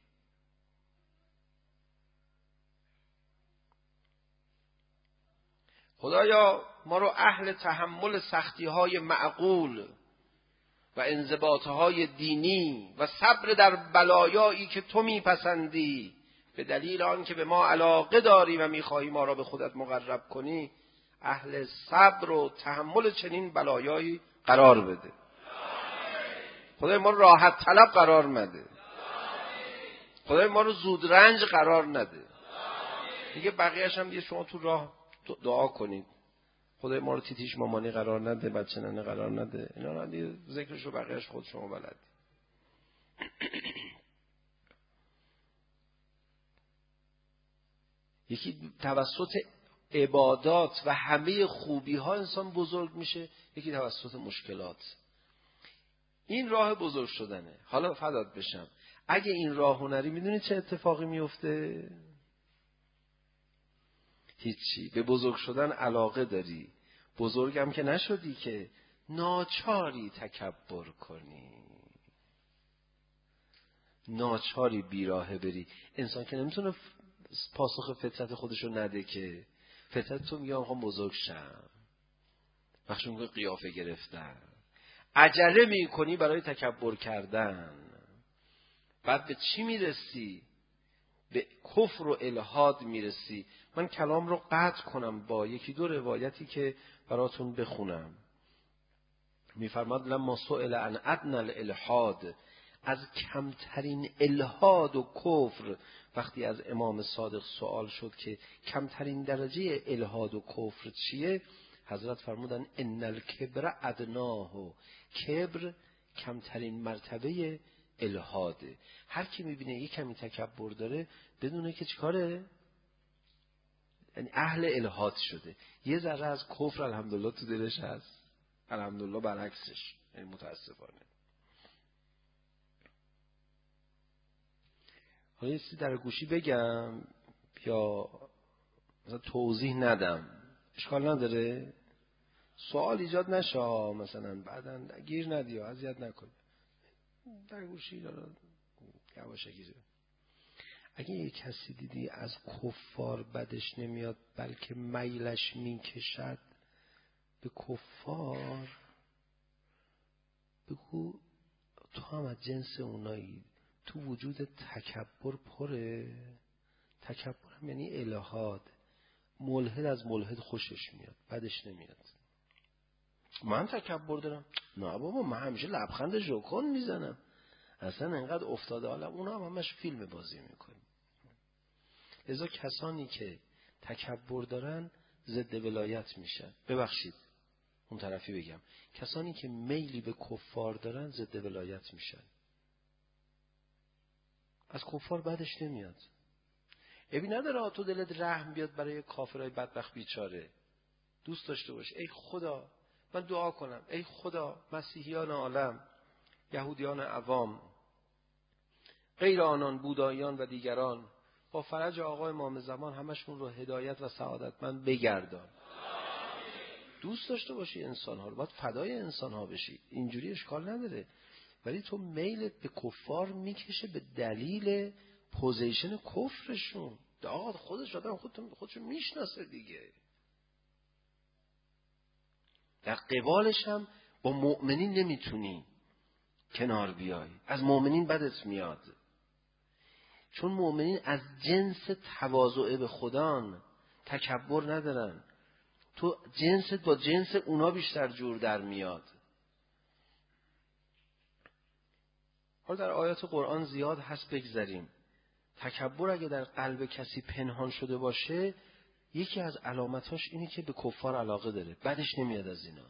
خدایا ما رو اهل تحمل سختی‌های معقول و انضباط‌های دینی و صبر در بلایایی که تو میپسندی به دلیل آنکه به ما علاقه داری و میخواهی ما را به خودت مقرب کنی، اهل صبر و تحمل چنین بلایایی قرار بده. خدای ما رو راحت طلب قرار نده. خدای ما رو زود رنج قرار نده. دیگه بقیه‌اش هم دیگه شما تو راه دعا کنید. خدای ما رو تیتیش مامانی قرار نده، بچه ننه قرار نده. اینا رو دیگه ذکرشو بقیه‌اش خود شما بلد. یکی توسط عبادات و همه خوبی ها انسان بزرگ میشه، یکی توسط مشکلات. این راه بزرگ شدنه. حالا فدات بشم، اگه این راه نری میدونی چه اتفاقی میفته؟ هیچی. به بزرگ شدن علاقه داری، بزرگم که نشدی که ناچاری تکبر کنی، ناچاری بیراهه بری. انسان که نمیتونه پاسخ فطرت خودشو نده که. فطرت تو میگه آقا بزرگ شم، بخشی میگه قیافه گرفتن، عجله میکنی برای تکبر کردن. بعد به چی میرسی؟ به کفر و الحاد میرسی. من کلام رو قطع کنم با یکی دو روایتی که براتون بخونم. میفرماد لما سئل عن ادنى الالحاد، از کمترین الحاد و کفر وقتی از امام صادق سوال شد که کمترین درجه الحاد و کفر چیه، حضرت فرمودن ان الکبر ادناه، کبر کمترین مرتبه الحاده. هر کی میبینه یک کمی تکبر داره بدونه که چیکاره، یعنی اهل الحاد شده. یه ذره از کفر الحمدلله تو دلش هست، الحمدلله برعکسش، یعنی متاسفانه. حالا یه چیزی در گوشی بگم یا مثلا توضیح ندم، اشکال نداره؟ سوال ایجاد نشه مثلا بعداً گیر ندی یا اذیت نکن. در گوشی داره یواشکی. اگه یک کسی دیدی از کفار بدش نمیاد بلکه میلش میکشد به کفار، بگو تو هم از جنس اونایی. تو وجود تکبر پره. تکبر هم یعنی الحاد. ملحد از ملحد خوشش میاد، بدش نمیاد. من تکبر دارم؟ نه بابا، من همیشه لبخند ژوکن میزنم، اصلا انقدر افتاده حالا. اونا هم همش فیلم بازی میکنن. لذا کسانی که تکبر دارن ضد ولایت میشن. ببخشید اون طرفی بگم، کسانی که میلی به کفار دارن ضد ولایت میشن. از کفار بعدش نمیاد. ابی نداره تو دلت رحم بیاد برای کافرای بدبخت بیچاره، دوست داشته باش. ای خدا من دعا کنم، ای خدا مسیحیان عالم، یهودیان عوام، غیر آنان بودایان و دیگران، با فرج آقا امام زمان همشون رو هدایت و سعادت من بگردان. دوست داشته باشی انسان‌ها رو، باید فدای انسان‌ها بشی، اینجوری اشکال نداره. ولی تو میلت به کفار میکشه به دلیل پوزیشن کفرشون. آقا خودش آدم خودشو میشناسه دیگه. در قبالش هم با مؤمنین نمیتونی کنار بیای، از مؤمنین بدت میاد، چون مؤمنین از جنس تواضع به خدان، تکبر ندارن. تو جنست با جنس اونا بیشتر جور در میاد. حالا در آیات قرآن زیاد هست، بگذاریم. تکبر اگه در قلب کسی پنهان شده باشه، یکی از علامتاش اینه که به کفار علاقه داره، بدش نمیاد از اینا.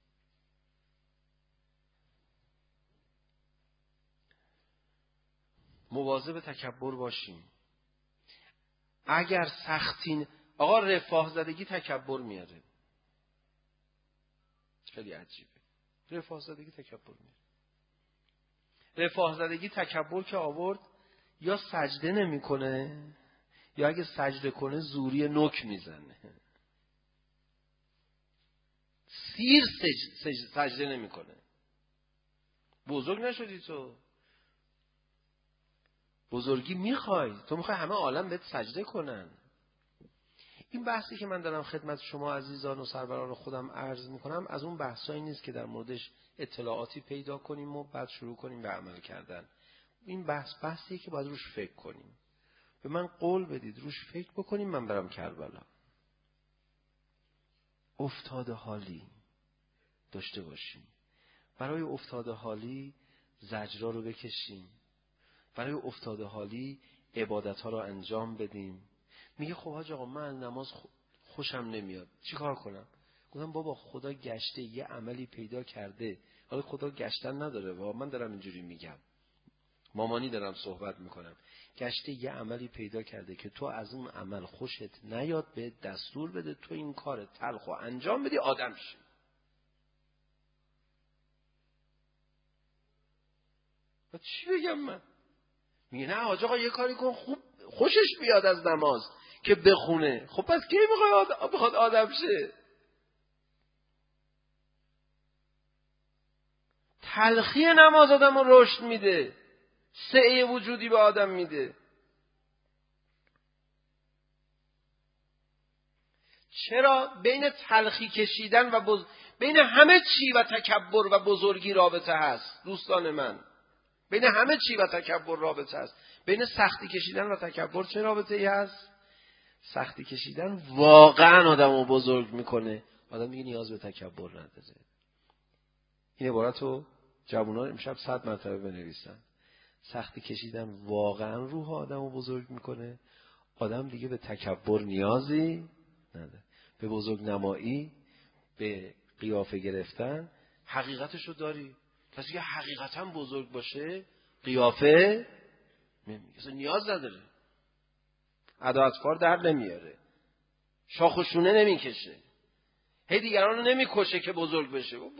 مواظب تکبر باشیم. اگر سختین، آقا رفاه زدگی تکبر میاره. خیلی عجیبه. رفاه زدگی تکبر میاره. رفاه زدگی تکبر که آورد، یا سجده نمیکنه، یا اگه سجده کنه زوری نوک میزنه. سیر سجده نمیکنه. بزرگ نشدی تو. بزرگی میخوای، تو میخوای همه عالم بهت سجده کنن. این بحثی که من دارم خدمت شما عزیزان و سروران خودم عرض میکنم، از اون بحثایی نیست که در موردش اطلاعاتی پیدا کنیم و بعد شروع کنیم به عمل کردن. این بحثیه که باید روش فکر کنیم. به من قول بدید روش فکر بکنیم، من برم کربلا. افتاده حالی داشته باشیم. برای افتاده حالی زجرا رو بکشیم. برای افتاده حالی عبادت ها رو انجام بدیم. میگه خب حاج آقا من نماز خوشم نمیاد، چی کار کنم؟ گفتم بابا خدا گشته یه عملی پیدا کرده. حالا خدا گشتن نداره و من دارم اینجوری میگم، مامانی دارم صحبت میکنم. گشته یه عملی پیدا کرده که تو از اون عمل خوشت نیاد، به دستور بده تو این کار تلخ و انجام بدی، آدم شی. و چی بگم من؟ میگه نه حاج آقا یه کاری کن خوب خوشش بیاد از نماز که بخونه. خب پس کی بخواد آدم شه؟ تلخی نماز آدم رو رشد میده، سعی وجودی به آدم میده. چرا؟ بین تلخی کشیدن و بین همه چی و تکبر و بزرگی رابطه هست دوستان من. بین همه چی و تکبر رابطه هست. بین سختی کشیدن و تکبر چه رابطه ای هست؟ سختی کشیدن واقعا آدم رو بزرگ میکنه. آدم دیگه نیاز به تکبر نداره. این عبارت رو جوانان امشب 100 مرتبه بنویسن. سختی کشیدن واقعا روح آدم رو بزرگ میکنه. آدم دیگه به تکبر نیازی نداره. به بزرگ نمایی، به قیافه گرفتن. حقیقتش رو داری. کسی که حقیقتا بزرگ باشه قیافه نمیگه، نیاز نداره. ادا اطفار در نمیاره، شاخ و شونه نمیکشه، هی دیگران رو نمیکشه که بزرگ بشه. او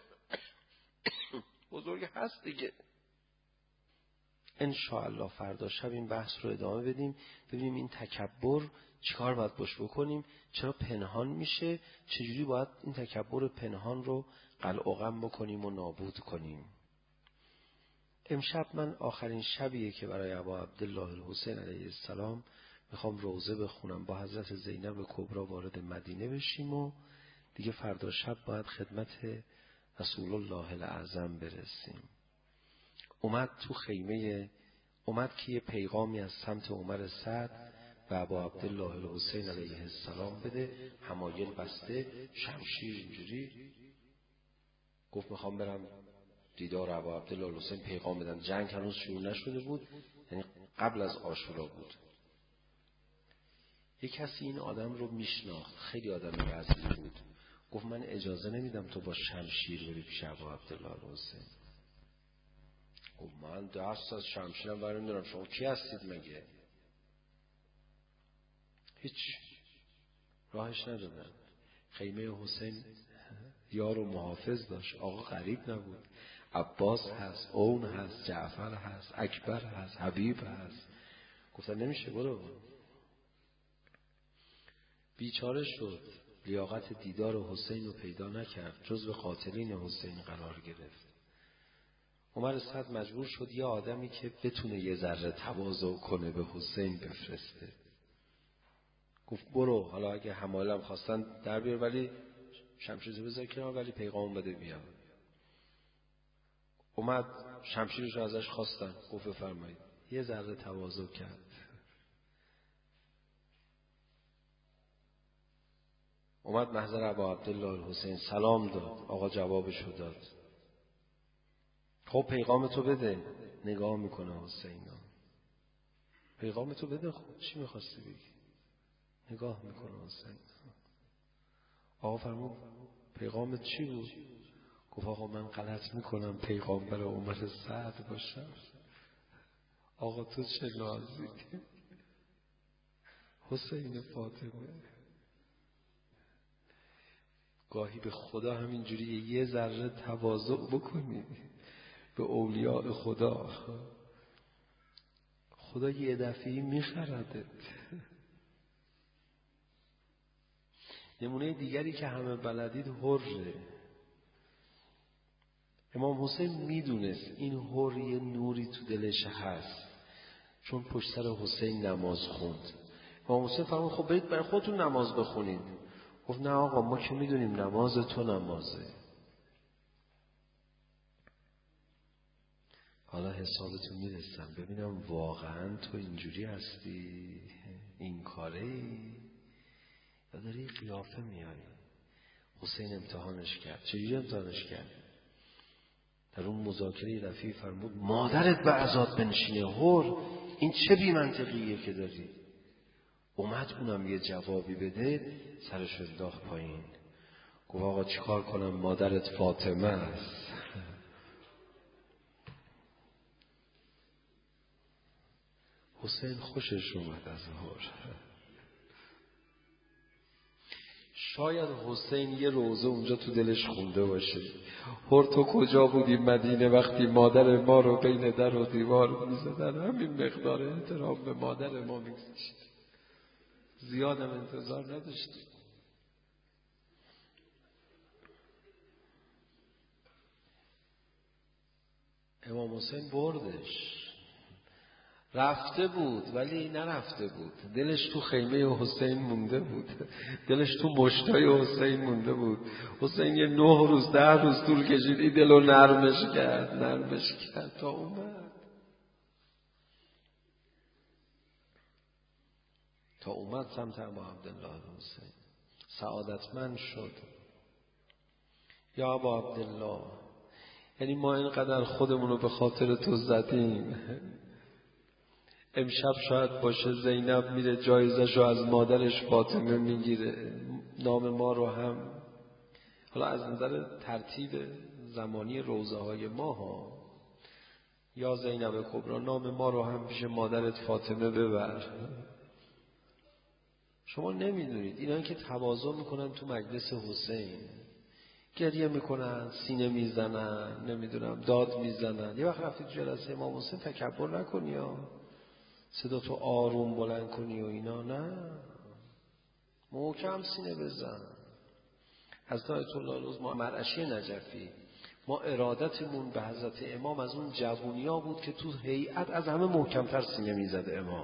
بزرگ هست دیگه. انشاءالله فردا شب این بحث رو ادامه بدیم، ببینیم این تکبر چیکار باید باش بکنیم، چرا پنهان میشه، چجوری باید این تکبر پنهان رو قلعقم بکنیم و نابود کنیم. امشب من آخرین شبیه که برای ابا عبدالله الحسین علیه السلام میخوام روضه بخونم، با حضرت زینب کبرا وارد مدینه بشیم و دیگه فردا شب باید خدمت رسول الله الاعظم برسیم. اومد تو خیمه، اومد که یه پیغامی از سمت عمر سعد و ابا عبدالله الحسین علیه السلام بده. حمایل بسته، شمشیر اینجوری. گفت میخوام برم دیدار ابا عبدالله الحسین پیغام بدم. جنگ هنوز شروع نشده بود، یعنی قبل از عاشورا بود. یک کسی این آدم رو میشناخت، خیلی آدم رزلی بود. گفت من اجازه نمیدم تو با شمشیر بری پیش ابا عبدالله الحسین. گفت من دست از شمشیرم برمی دارم، شما کی هستید مگه؟ هیچ راهش ندادن. خیمه حسین یار و محافظ داشت، آقا غریب نبود. عباس هست، اون هست، جعفر هست، اکبر هست، حبیب هست. گفتن نمیشه برو. بیچاره شد، لیاقت دیدار حسین رو پیدا نکرد، جزو قاتلین حسین قرار گرفت. عمر صدر مجبور شد یه آدمی که بتونه یه ذره تواضع کنه به حسین بفرسته. گفت برو، حالا اگه حمالم خواستن در بیار، ولی شمشیرشو بذار کنار، ولی پیغام بده بیار. اومد شمشیرش رو ازش خواستن، گفت بفرمایید. یه ذره تواضع کرد. اومد محضر ابا عبدالله الحسین سلام داد. آقا جوابشو داد. خب پیغام تو بده. نگاه میکنه حسین. پیغام تو بده. خب چی میخواستی بگی؟ نگاه میکنه حسین. آقا فرمود پیغامت چی بود؟ گفت آقا من غلط میکنم پیغامبر عمر سعد باشم. آقا تو چه نازی حسین فاطمه. گاهی به خدا همینجوری یه ذره تواضع بکنی به اولیاء خدا، خدا یه دفعی میخردت. نمونه دیگری که همه بلدید حره. امام حسین میدونست این حر یه نوری تو دلش هست، چون پشت سر حسین نماز خوند. امام حسین فرمود خب برید برای خودتون نماز بخونید. گفت نه آقا ما که میدونیم نماز تو نمازه. حالا حسابتون میرسم ببینم واقعا تو اینجوری هستی، این کاره ای، یا داری قیافه میایی. حسین امتحانش کرد. چجوری امتحانش کرد؟ در اون مذاکره رفیع فرمود مادرت به عزاد بنشینه. هر این چه بی منطقیه که داری؟ اومد اونم یه جوابی بده، سرش انداخت پایین. گفت آقا چیکار کنم مادرت فاطمه است. حسین خوشش اومد از هر. شاید حسین یه روزه اونجا تو دلش خونده باشه. هر تو کجا بودی مدینه وقتی مادر ما رو بین در و دیوار میزدن؟ همین مقدار احترام به مادر ما میگذاشت. زیادم انتظار نداشت. امام حسین بردش. رفته بود ولی نرفته بود. دلش تو خیمه حسین مونده بود. دلش تو مشتای حسین مونده بود. حسین یه 9 روز 10 روز طول کشید این دلو نرمش کرد تا اومد سمت ابا عبدالله الحسین. سعادتمند شد. یا ابا عبدالله، یعنی ما اینقدر خودمونو به خاطر تو زدیم، امشب شاید باشه زینب میره جایزشو از مادرش فاطمه میگیره، نام ما رو هم، حالا از نظر ترتیب زمانی روزه های ما ها، یا زینب کبرا نام ما رو هم پیش مادرت فاطمه ببر. شما نمیدونید اینا که تواضع میکنن تو مجلس حسین، گریه میکنن، سینه میزنن، نمیدونم داد میزنن. یه وقت رفتید جلسه امام حسین تکبر نکنی ها، صدا تو آروم بلند کنی و اینا، نه، محکم سینه بزن. حضرت آیت الله العظمی مرعشی نجفی، ما ارادتمون به حضرت امام از اون جوونیا بود که تو هیئت از همه محکمتر سینه میزد امام.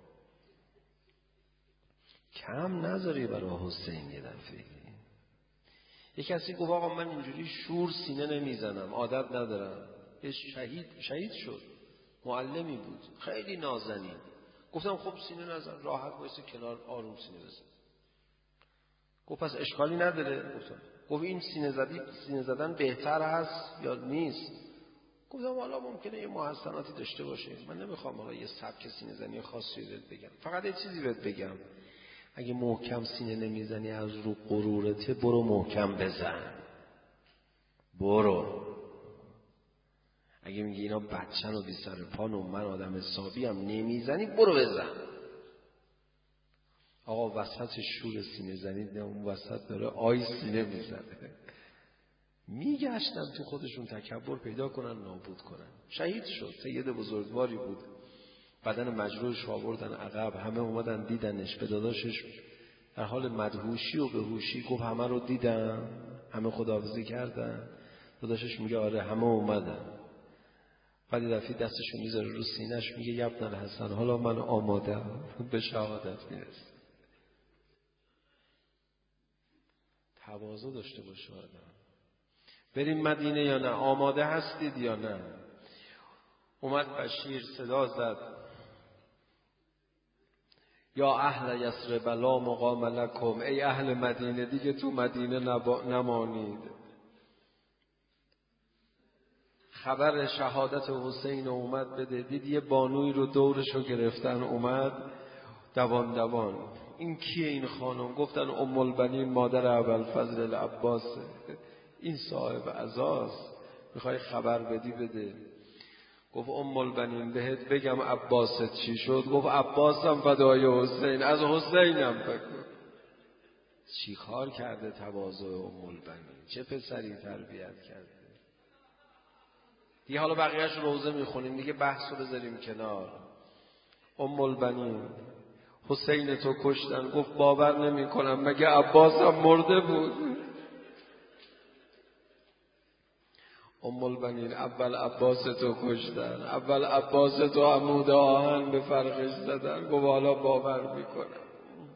کم نذاری برای حسین. یه دفعه یک کسی گفت آقا من اینجوری شور سینه نمیزنم، عادت ندارم. شهید شد، معلمی بود، خیلی نازنین. گفتم خب سینه نزن، راحت وایسه کنار، آروم سینه بزن. گفت پس اشکالی نداره؟ گفت این سینه زدن بهتر هست یا نیست؟ گفتم حالا ممکنه یه محسناتی داشته باشه، من نمیخوام حالا یه سبک سینه زنی خاصی بهت بگم، فقط یه چیزی بهت بگم، اگه محکم سینه نمیزنی از رو غرورته، برو محکم بزن. برو. اگه میگی اینا بچن و بی سر پان و من آدم حسابی هم نمیزنی، برو بزن. آقا وسط شور سینه زنید، اون وسط داره آی سینه میزنه. میگشتن تو خودشون تکبر پیدا کنن، نابود کنن. شهید شد. سید بزرگواری بود. بدن مجروحش آوردن عقب، همه اومدن دیدنش، به داداشش در حال مدهوشی و بهوشی گفت همه رو دیدم، همه خداحافظی کردن. داداشش میگه آره همه اومدن. بعد دفعه دستشو میذاره رو سینه‌اش میگه یبن الحسن حالا من آماده‌ام به شهادت میرسم. تواضع داشته باشه آدم. بریم مدینه یا نه؟ آماده هستید یا نه؟ اومد بشیر صدا زد یا اهل یثرب لا مقام لکم، ای اهل مدینه دیگه تو مدینه نمانید. خبر شهادت حسین اومد بده. دید یه بانوی رو دورشو گرفتن، اومد دوان دوان. این کیه این خانم؟ گفتن ام البنین مادر ابوالفضل العباس، این صاحب عزاست، میخوای خبر بدی بده. گفت ام البنین بهت بگم عباست چی شد؟ گفت عباسم فدای حسین، از حسینم بگو. چی کار کرده تواضع ام البنین؟ چه پسری تربیت کرده؟ دیگه حالا بقیهش روزه میخونیم دیگه، بحث رو بذاریم کنار. ام البنین حسین تو کشتن. گفت باور نمی کنم، مگه عباسم مرده بود؟ ام البنین اول عباس تو کشتن، اول عباس تو عمود آهن به فرقش زدن. گفت حالا باور میکنم،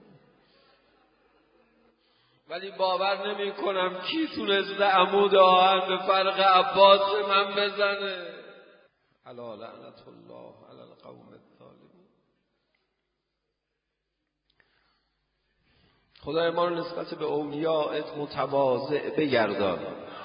ولی باور نمی کنم کی تونسته عمود آهن به فرق عباس من بزنه. الا لعنت الله علی القوم الظالمین. خدای ما رو نسبت به اولیاءت متواضع بگردان.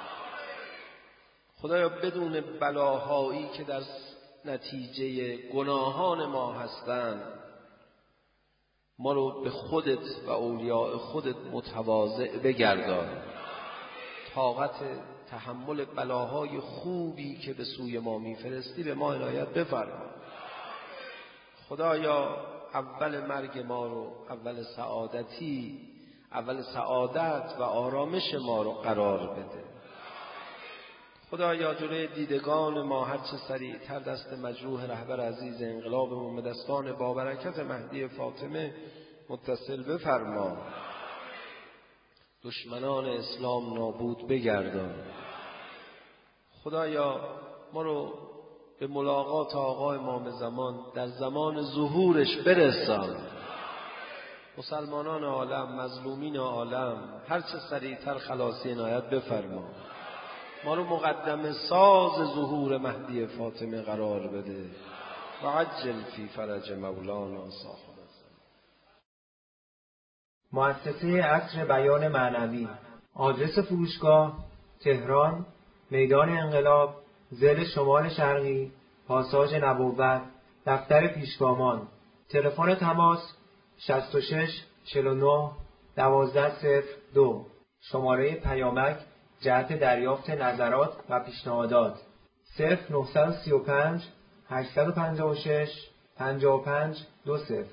خدایا بدون بلاهایی که در نتیجه گناهان ما هستند، ما رو به خودت و اولیاء خودت متواضع بگردان. طاقت تحمل بلاهای خوبی که به سوی ما میفرستی به ما عنایت بفرما. خدایا اول مرگ ما رو اول سعادت و آرامش ما رو قرار بده. خدایا جلوی دیدگان ما هر چه سریعتر دست مجروح رهبر عزیز انقلابمون به دستان بابرکت مهدی فاطمه متصل بفرما. دشمنان اسلام نابود بگردان. خدایا ما رو به ملاقات آقا امام زمان در زمان ظهورش برسان. مسلمانان عالم، مظلومین عالم هر چه سریعتر خلاصی عنایت بفرما. ما رو مقدم ساز ظهور مهدی فاطمه قرار بده و عجل فی فرج مولانا صاحب الزمان. مؤسسه عصر بیان معنوی. آدرس فروشگاه: تهران، میدان انقلاب، ضلع شمال شرقی، پاساژ نبوت، دفتر پیشگامان. تلفن تماس 66 49 1202. شماره پیامک جهت دریافت نظرات و پیشنهادات 0935 856 5520.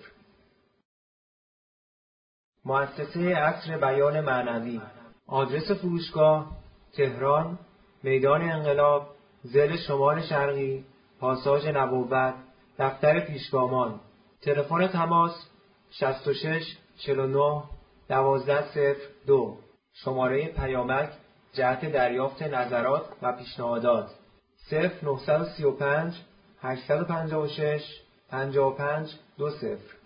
مؤسسه عصر بیان معنوی. آدرس فروشگاه: تهران، میدان انقلاب، ضلع شمال شرقی، پاساژ نبوت، دفتر پیشگامان. تلفن تماس 66 49 1202. شماره پیامک جهت دریافت نظرات و پیشنهادات 0935 856 5520.